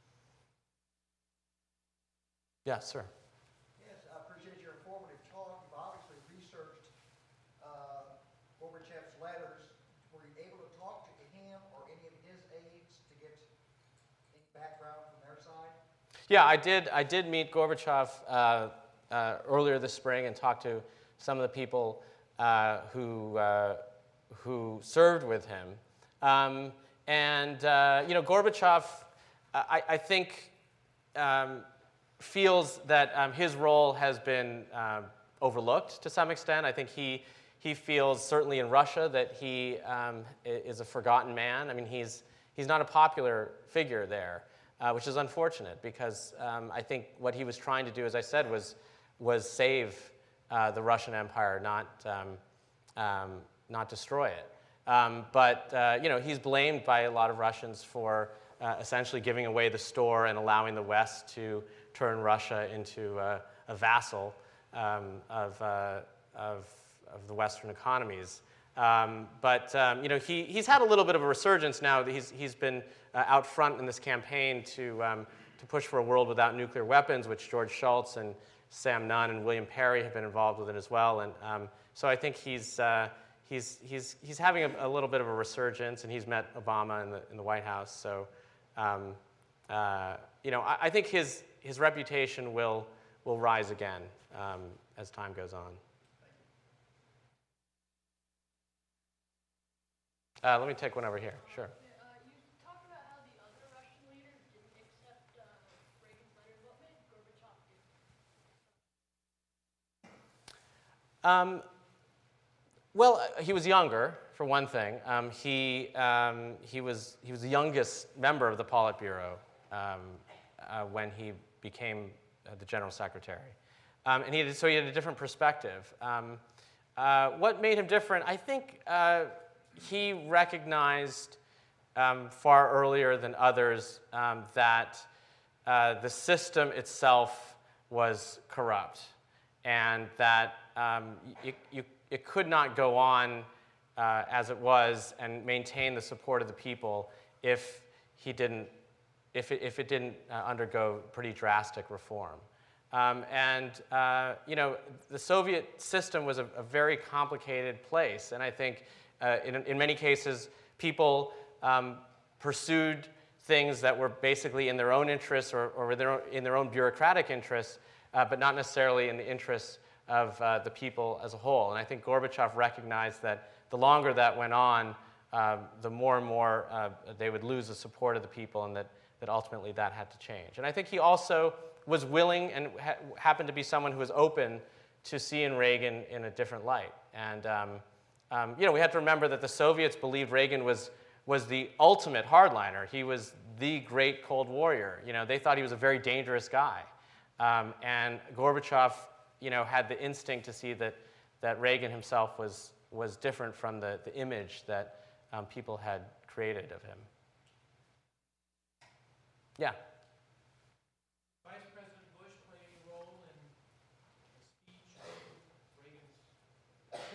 Yes, sir.
Yes, I appreciate your informative talk. You've obviously researched uh, Gorbachev's letters. Were you able to talk to him or any of his aides to get any background from their side?
Yeah, I did. I did meet Gorbachev uh, uh, earlier this spring and talked to some of the people uh, who uh, who served with him. Um, and uh, you know, Gorbachev, I, I think, um, feels that um, his role has been um, overlooked to some extent. I think he he feels certainly in Russia that he um, is a forgotten man. I mean, he's he's not a popular figure there. Uh, which is unfortunate because um, I think what he was trying to do, as I said, was was save uh, the Russian Empire, not um, um, not destroy it. Um, but uh, you know, he's blamed by a lot of Russians for uh, essentially giving away the store and allowing the West to turn Russia into uh, a vassal um, of, uh, of of the Western economies. Um, but um, you know, he, he's had a little bit of a resurgence now. He's, he's been uh, out front in this campaign to, um, to push for a world without nuclear weapons, which George Shultz and Sam Nunn and William Perry have been involved with it as well. And um, so I think he's, uh, he's, he's, he's having a, a little bit of a resurgence, and he's met Obama in the, in the White House. So um, uh, you know, I, I think his, his reputation will, will rise again um, as time goes on. Uh, let me take one over here. Sure.
Uh, you talked about how the other Russian leaders didn't accept uh, Reagan's letter. What made Gorbachev do?
Um, well, uh, he was younger, for one thing. Um, he, um, he, was, he was the youngest member of the Politburo um, uh, when he became uh, the General Secretary. Um, and he had, so he had a different perspective. Um, uh, what made him different? I think uh, he recognized um, far earlier than others um, that uh, the system itself was corrupt, and that um, you, you, it could not go on uh, as it was and maintain the support of the people if he didn't, if it, if it didn't uh, undergo pretty drastic reform. Um, and uh, you know, the Soviet system was a, a very complicated place, and I think uh, in, in many cases people um, pursued things that were basically in their own interests or, or in, their own, in their own bureaucratic interests, uh, but not necessarily in the interests of uh, the people as a whole. And I think Gorbachev recognized that the longer that went on, uh, the more and more uh, they would lose the support of the people, and that, that ultimately that had to change. And I think he also was willing and ha happened to be someone who was open to seeing Reagan in a different light. And um, um, you know, we have to remember that the Soviets believed Reagan was, was the ultimate hardliner. He was the great Cold Warrior. You know, they thought he was a very dangerous guy. Um, and Gorbachev, you know, had the instinct to see that, that Reagan himself was, was different from the, the image that um, people had created of him. Yeah?
Vice President Bush play any role in the speech of Reagan's?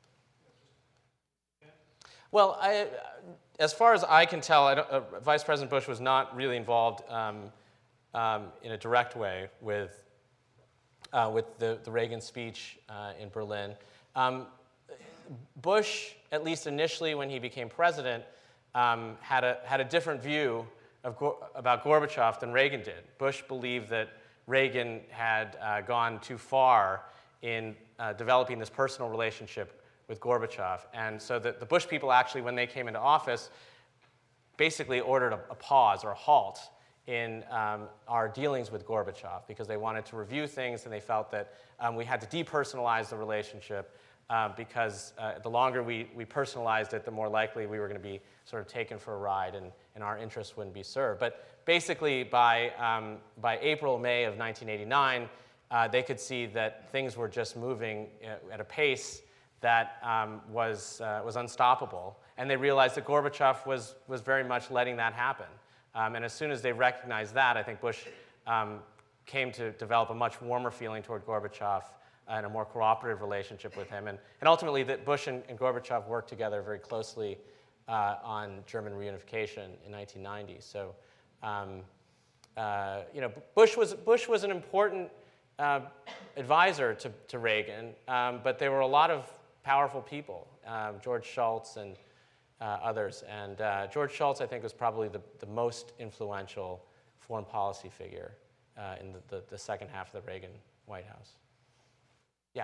Well, I, as far as I can tell, I don't, uh, Vice President Bush was not really involved um, um, in a direct way with, uh, with the, the Reagan speech uh, in Berlin. Um, Bush, at least initially when he became president, um, had, a, had a different view of, about Gorbachev than Reagan did. Bush believed that Reagan had uh, gone too far in uh, developing this personal relationship with Gorbachev. And so the, the Bush people actually, when they came into office, basically ordered a, a pause or a halt in um, our dealings with Gorbachev, because they wanted to review things, and they felt that um, we had to depersonalize the relationship, uh, because uh, the longer we, we personalized it, the more likely we were going to be sort of taken for a ride, and, and our interests wouldn't be served. But basically, by, um, by April, May of nineteen eighty-nine, uh, they could see that things were just moving at a pace that um, was, uh, was unstoppable. and they realized that Gorbachev was, was very much letting that happen. Um, and as soon as they recognized that, I think Bush um, came to develop a much warmer feeling toward Gorbachev and a more cooperative relationship with him. And, and ultimately, that Bush and, and Gorbachev worked together very closely uh, on German reunification in nineteen ninety. So, um, uh, you know, Bush was, Bush was an important uh, advisor to, to Reagan, um, but there were a lot of powerful people, uh, George Shultz and uh, others. And uh, George Shultz, I think, was probably the, the most influential foreign policy figure uh, in the, the, the second half of the Reagan White House. Yeah.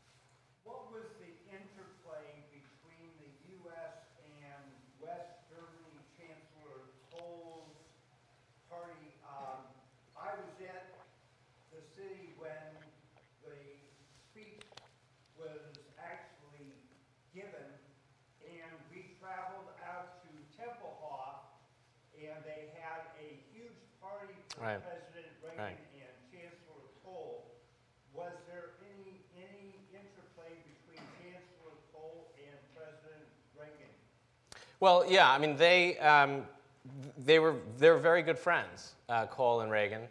What was the interplay between the U S and West Germany Chancellor Kohl's party? Um, I was at the city when the speech was actually given, and we traveled out to Tempelhof, and they had a huge party for
Right.
President Reagan
Right.
and Chancellor Kohl. Was there any any interplay between Chancellor Kohl and President Reagan?
Well, yeah, I mean, they, um, they, were, they were very good friends, uh, Kohl and Reagan.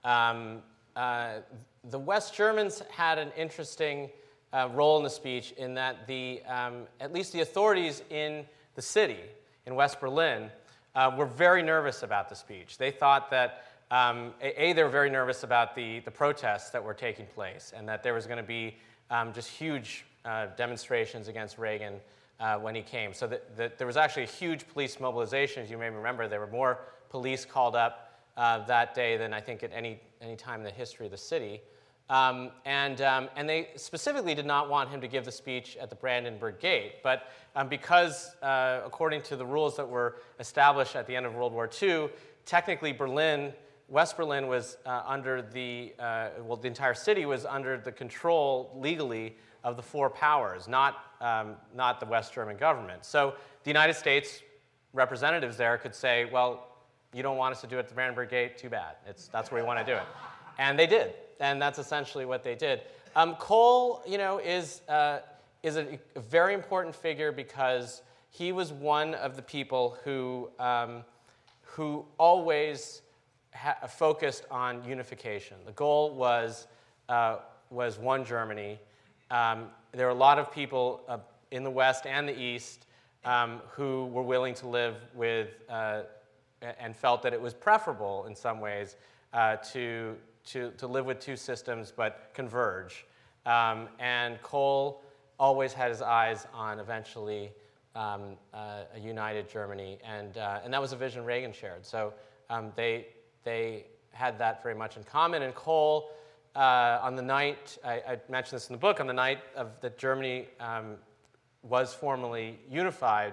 Um, uh, the West Germans had an interesting uh, role in the speech in that the, um, at least the authorities in the city, in West Berlin, uh, were very nervous about the speech. They thought that Um, a, they were very nervous about the, the protests that were taking place, and that there was going to be um, just huge uh, demonstrations against Reagan uh, when he came. So that, that there was actually a huge police mobilization. As you may remember, there were more police called up uh, that day than I think at any, any time in the history of the city. Um, and, um, and they specifically did not want him to give the speech at the Brandenburg Gate. But um, because, uh, according to the rules that were established at the end of World War Two, technically Berlin West Berlin was uh, under the, uh, well, the entire city was under the control legally of the four powers, not, um, not the West German government. So the United States representatives there could say, well, you don't want us to do it at the Brandenburg Gate, too bad. It's, that's where we want to do it. And they did, and that's essentially what they did. Um, Kohl, you know, is, uh, is a, a very important figure because he was one of the people who, um, who always Ha- focused on unification. The goal was, uh, was one Germany. Um, there were a lot of people uh, in the West and the East um, who were willing to live with uh, and felt that it was preferable in some ways uh, to, to, to live with two systems but converge. Um, and Kohl always had his eyes on eventually um, uh, a united Germany, and, uh, and that was a vision Reagan shared. So um, they They had that very much in common. And Kohl, uh, on the night, I, I mentioned this in the book, on the night of that Germany um, was formally unified,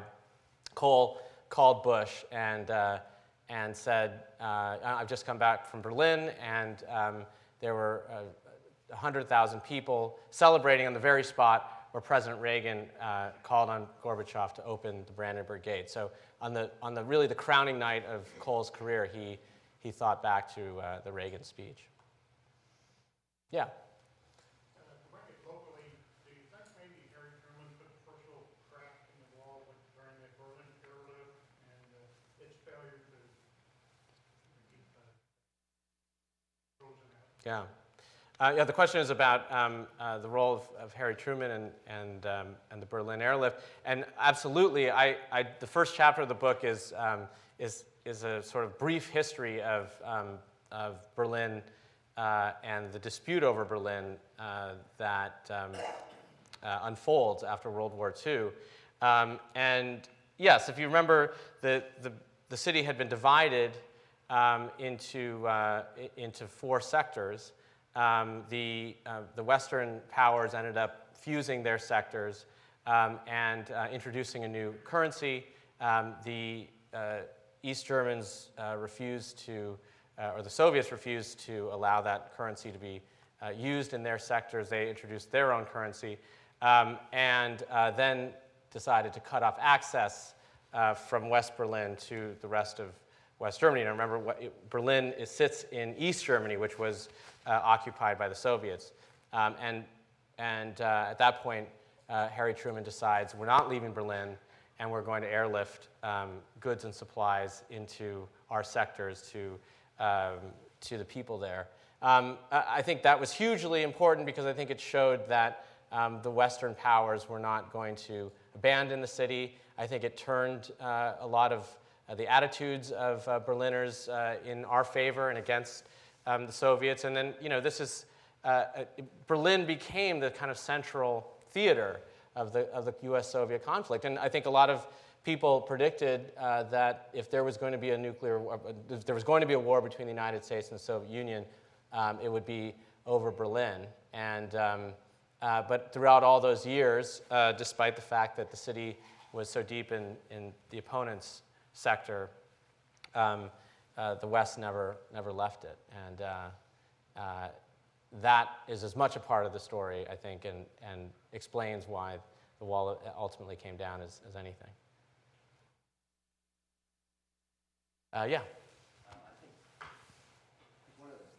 Kohl called Bush and, uh, and said, uh, I've just come back from Berlin, and um, there were uh, one hundred thousand people celebrating on the very spot where President Reagan uh, called on Gorbachev to open the Brandenburg Gate. So on the, on the really the crowning night of Kohl's career, he He thought back to uh, the Reagan speech. Yeah.
Uh, to make it locally, do you think maybe Harry Truman put the first little crack in the wall with, during the Berlin airlift and uh, its failure to keep uh, frozen out?
Yeah. Uh, yeah, the question is about um, uh, the role of, of Harry Truman and, and, um, and the Berlin airlift. And absolutely, I, I, the first chapter of the book is, um, is is a sort of brief history of, um, of Berlin uh, and the dispute over Berlin uh, that um, uh, unfolds after World War Two. Um, and yes, if you remember, the, the, the city had been divided um, into, uh, into four sectors. Um, the, uh, the Western powers ended up fusing their sectors um, and uh, introducing a new currency. Um, the uh, East Germans uh, refused to, uh, or the Soviets refused to allow that currency to be uh, used in their sectors. They introduced their own currency um, and uh, then decided to cut off access uh, from West Berlin to the rest of West Germany. And remember, what it, Berlin is, sits in East Germany, which was uh, occupied by the Soviets. Um, and and uh, at that point, uh, Harry Truman decides, we're not leaving Berlin. and we're going to airlift um, goods and supplies into our sectors to, um, to the people there. Um, I think that was hugely important because I think it showed that um, the Western powers were not going to abandon the city. I think it turned uh, a lot of uh, the attitudes of uh, Berliners uh, in our favor and against um, the Soviets. And then, you know, this is, uh, uh, Berlin became the kind of central theater of the, of the U S Soviet conflict. And I think a lot of people predicted uh, that if there was going to be a nuclear, if there was going to be a war between the United States and the Soviet Union, um, it would be over Berlin. And, um, uh, but throughout all those years, uh, despite the fact that the city was so deep in, in the opponent's sector, um, uh, the West never, never left it. And uh, uh, that is as much a part of the story, I think, and, and explains why the wall ultimately came down as, as anything. Uh, yeah?
Um, I think one of the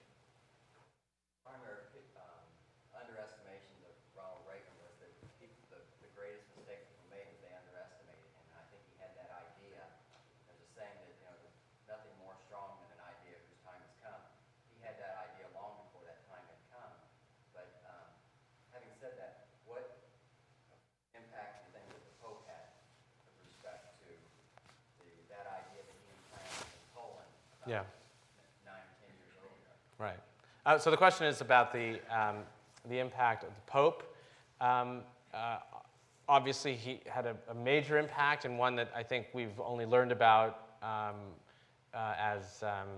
primary um, underestimations of Ronald Reagan was that he, the, the greatest mistake that were made was they underestimated him. And I think he had that idea. There's a saying that, you know, there's nothing more strong than an idea whose time has come. He had that idea long before that time had come. But um, having said that, what impact do you think that the Pope had with respect to the, that idea that he implanted in Poland about
Yeah.
nine or ten years earlier?
Right. Uh, so the question is about the, um, the impact of the Pope. Um, uh, obviously, he had a, a major impact, and one that I think we've only learned about um, uh, as, um,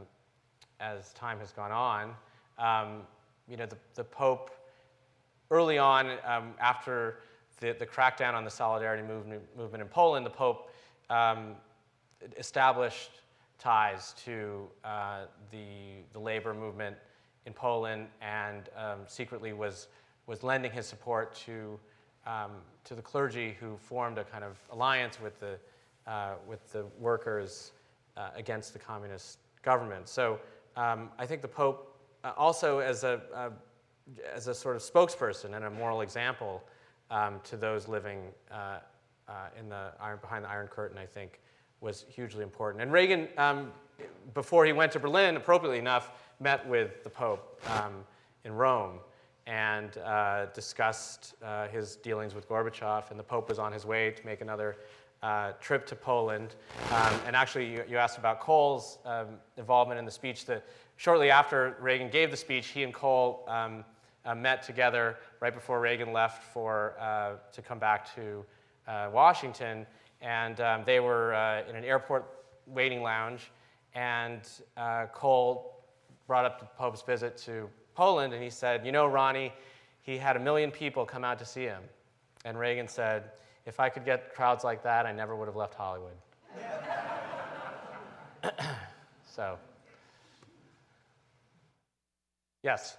as time has gone on. Um, you know, the, the Pope, early on, um, after the, the crackdown on the Solidarity movement, movement in Poland, the Pope um, established ties to uh, the, the labor movement in Poland, and um, secretly was, was lending his support to, um, to the clergy, who formed a kind of alliance with the, uh, with the workers uh, against the communist government. So um, I think the Pope uh, also, as a, uh, as a sort of spokesperson and a moral example um, to those living uh, uh, in the iron, behind the Iron Curtain, I think, was hugely important. And Reagan, um, before he went to Berlin, appropriately enough, met with the Pope um, in Rome and uh, discussed uh, his dealings with Gorbachev. And the Pope was on his way to make another uh, trip to Poland. Um, and actually, you, you asked about Kohl's um, involvement in the speech. That shortly after Reagan gave the speech, he and Kohl um, uh, met together right before Reagan left for, uh, to come back to uh, Washington. And um, they were uh, in an airport waiting lounge, and uh, Kohl brought up the Pope's visit to Poland, and he said, you know, Ronnie, he had a million people come out to see him. And Reagan said, if I could get crowds like that, I never would have left Hollywood. So, yes?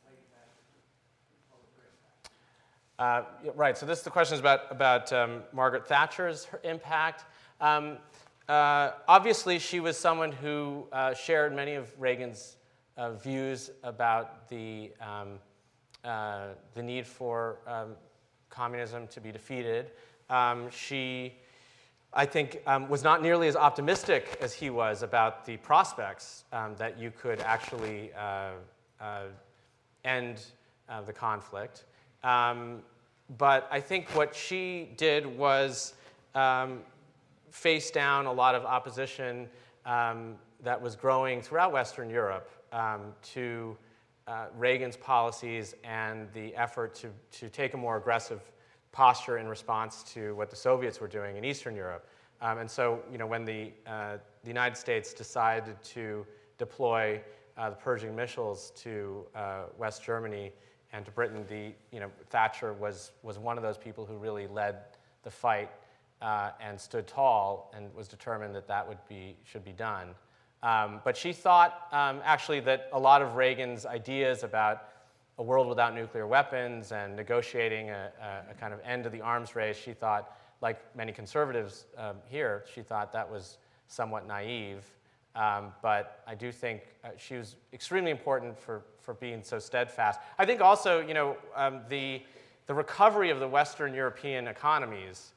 Uh, right, so this the question is about, about um, Margaret Thatcher's her impact. Um, uh, obviously, she was someone who uh, shared many of Reagan's uh, views about the, um, uh, the need for um, communism to be defeated. Um, she, I think, um, was not nearly as optimistic as he was about the prospects um, that you could actually uh, uh, end uh, the conflict. Um, but I think what she did was um, face down a lot of opposition um, that was growing throughout Western Europe um, to uh, Reagan's policies and the effort to, to take a more aggressive posture in response to what the Soviets were doing in Eastern Europe. Um, and so, you know, when the, uh, the United States decided to deploy uh, the Pershing missiles to uh, West Germany and to Britain, the, you know, Thatcher was, was one of those people who really led the fight uh, and stood tall and was determined that that would be, should be done. Um, but she thought, um, actually, that a lot of Reagan's ideas about a world without nuclear weapons and negotiating a, a, a kind of end to the arms race, she thought, like many conservatives um, here, she thought that was somewhat naive. Um, but I do think uh, she was extremely important for, for being so steadfast. I think also, you know, um, the, the recovery of the Western European economies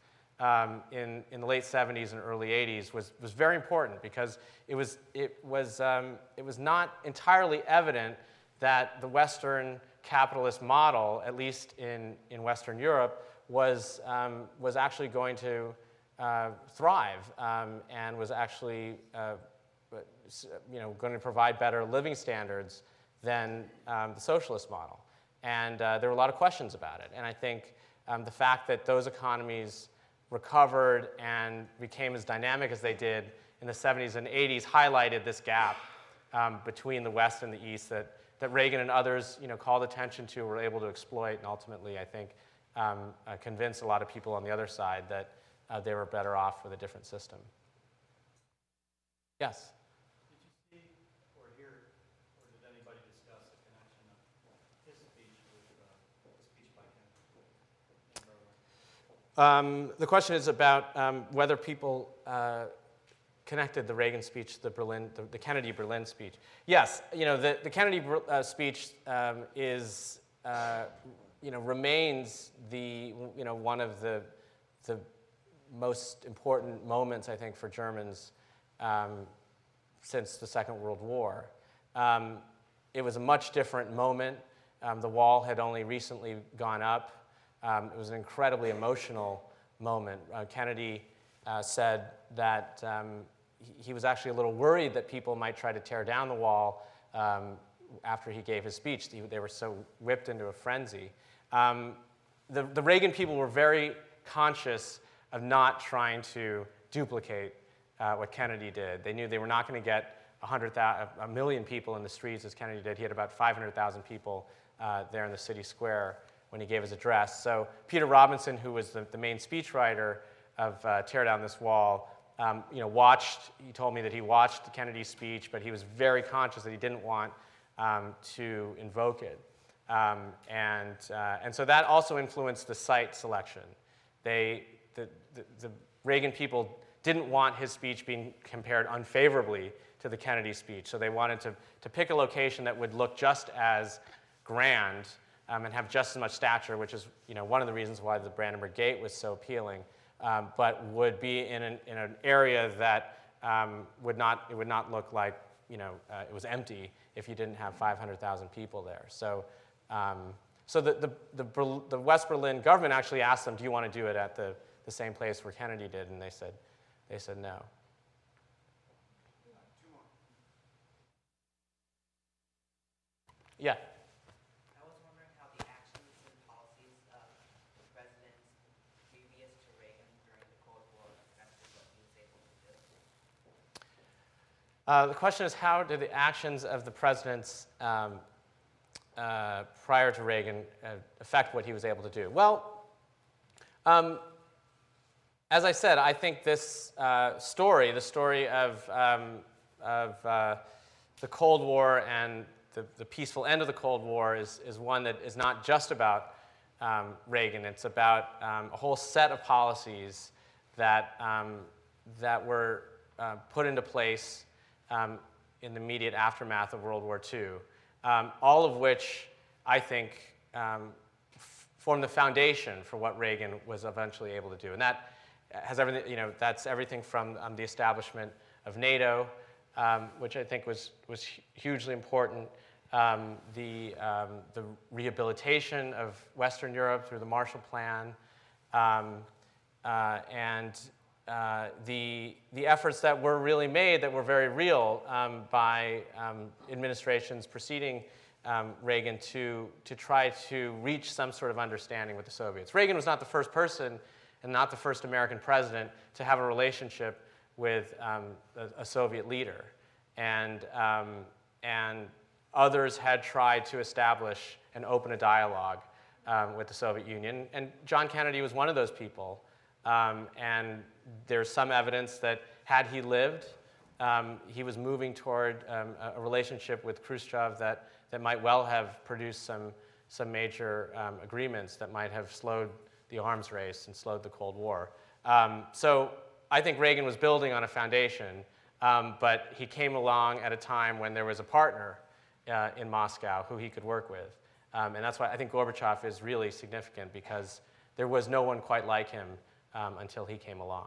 um, in, in the late seventies and early eighties was, was very important because it was, it, was, um, it was not entirely evident that the Western capitalist model, at least in, in Western Europe, was, um, was actually going to uh, thrive um, and was actually uh, you know, going to provide better living standards than um, the socialist model. And uh, there were a lot of questions about it. And I think um, the fact that those economies recovered and became as dynamic as they did in the seventies and eighties highlighted this gap um, between the West and the East that, that Reagan and others, you know, called attention to, were able to exploit, and ultimately, I think, um, uh, convinced a lot of people on the other side that uh, they were better off with a different system. Yes?
Did you see or hear, or did anybody discuss the connection of his speech with uh, the speech by him in Berlin?
Um, the question is about um, whether people uh, connected the Reagan speech to the Berlin, the, the Kennedy Berlin speech. Yes, you know, the, the Kennedy uh, speech um, is, uh, you know, remains the, you know, one of the, the most important moments, I think, for Germans um, since the Second World War. Um, it was a much different moment. Um, the wall had only recently gone up. Um, it was an incredibly emotional moment. Uh, Kennedy uh, said that um, he, he was actually a little worried that people might try to tear down the wall um, after he gave his speech. They, they were so whipped into a frenzy. Um, the, the Reagan people were very conscious of not trying to duplicate uh, what Kennedy did. They knew they were not going to get one hundred thousand, a million people in the streets as Kennedy did. He had about five hundred thousand people uh, there in the city square when he gave his address. So Peter Robinson, who was the, the main speechwriter of uh, Tear Down This Wall, um, you know, watched, he told me that he watched Kennedy's speech, but he was very conscious that he didn't want um, to invoke it. Um, and, uh, and so that also influenced the site selection. They, the, the, the Reagan people didn't want his speech being compared unfavorably to the Kennedy speech, so they wanted to, to pick a location that would look just as grand Um, and have just as much stature, which is, you know, one of the reasons why the Brandenburg Gate was so appealing, um, but would be in an, in an area that um, would not, it would not look like, you know, uh, it was empty if you didn't have five hundred thousand people there. So, um, so the, the, the, the West Berlin government actually asked them, do you want to do it at the, the same place where Kennedy did? And they said, they said no. Yeah. Uh, the question is, how did the actions of the presidents um, uh, prior to Reagan uh, affect what he was able to do? Well, um, as I said, I think this uh, story, the story of, um, of uh, the Cold War and the, the peaceful end of the Cold War is, is one that is not just about um, Reagan. It's about um, a whole set of policies that, um, that were uh, put into place Um, in the immediate aftermath of World War Two, um, all of which I think um, f- form the foundation for what Reagan was eventually able to do. And that has everything, you know, that's everything from um, the establishment of NATO, um, which I think was, was hugely important, um, the, um, the rehabilitation of Western Europe through the Marshall Plan, um, uh, and Uh, the, the efforts that were really made that were very real um, by um, administrations preceding um, Reagan to, to try to reach some sort of understanding with the Soviets. Reagan was not the first person and not the first American president to have a relationship with um, a, a Soviet leader. And, um, and others had tried to establish and open a dialogue um, with the Soviet Union. And John Kennedy was one of those people. Um, and there's some evidence that had he lived, um, he was moving toward um, a, a relationship with Khrushchev that, that might well have produced some, some major um, agreements that might have slowed the arms race and slowed the Cold War. Um, so I think Reagan was building on a foundation, um, but he came along at a time when there was a partner uh, in Moscow who he could work with. Um, and that's why I think Gorbachev is really significant, because there was no one quite like him um, until he came along.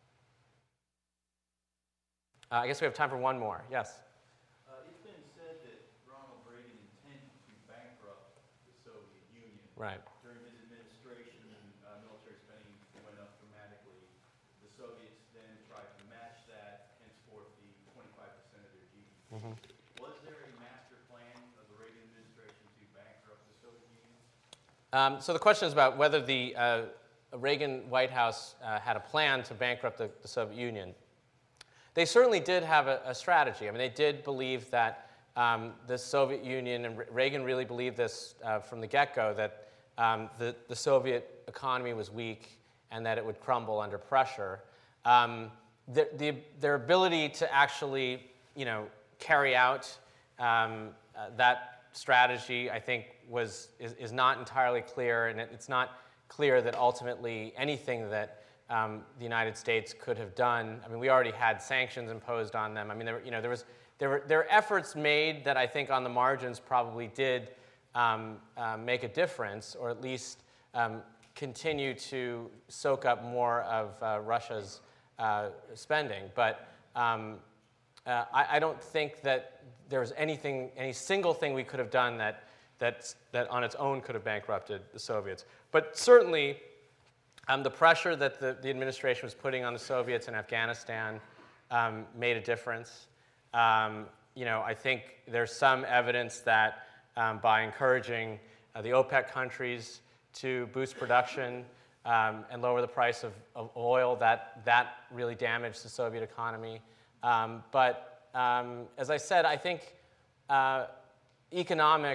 Uh, I guess we have time for one more. Yes?
Uh, it's been said that Ronald Reagan intended to bankrupt the Soviet Union.
Right.
During his administration, uh, military spending went up dramatically. The Soviets then tried to match that, henceforth the twenty-five percent of their G D P.
Mm-hmm.
Was there a master plan of the Reagan administration to bankrupt the Soviet Union?
Um, so the question is about whether the uh, Reagan White House uh, had a plan to bankrupt the, the Soviet Union. They certainly did have a, a strategy. I mean, they did believe that um, the Soviet Union, and Re- Reagan really believed this uh, from the get-go, that um, the, the Soviet economy was weak and that it would crumble under pressure. Um, the, the, their ability to actually, you know, carry out um, uh, that strategy, I think, was is, is not entirely clear, and it, it's not clear that ultimately anything that Um, the United States could have done. I mean, we already had sanctions imposed on them. I mean, there, you know, there was there were there were efforts made that I think on the margins probably did um, uh, make a difference, or at least um, continue to soak up more of uh, Russia's uh, spending. But um, uh, I, I don't think that there was anything, any single thing we could have done that that that on its own could have bankrupted the Soviets. But certainly, Um, the pressure that the, the administration was putting on the Soviets in Afghanistan um, made a difference. Um, you know, I think there's some evidence that um, by encouraging uh, the OPEC countries to boost production um, and lower the price of, of oil, that that really damaged the Soviet economy. Um, but um, as I said, I think uh, economic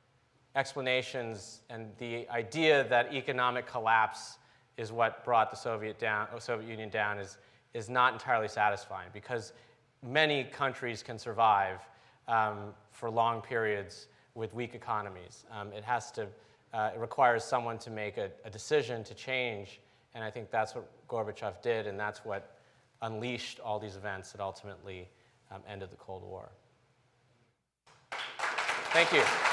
explanations and the idea that economic collapse is what brought the Soviet down, Soviet Union down is, is not entirely satisfying, because many countries can survive um, for long periods with weak economies. Um, it has to, uh, it requires someone to make a, a decision to change, and I think that's what Gorbachev did, and that's what unleashed all these events that ultimately um, ended the Cold War. Thank you.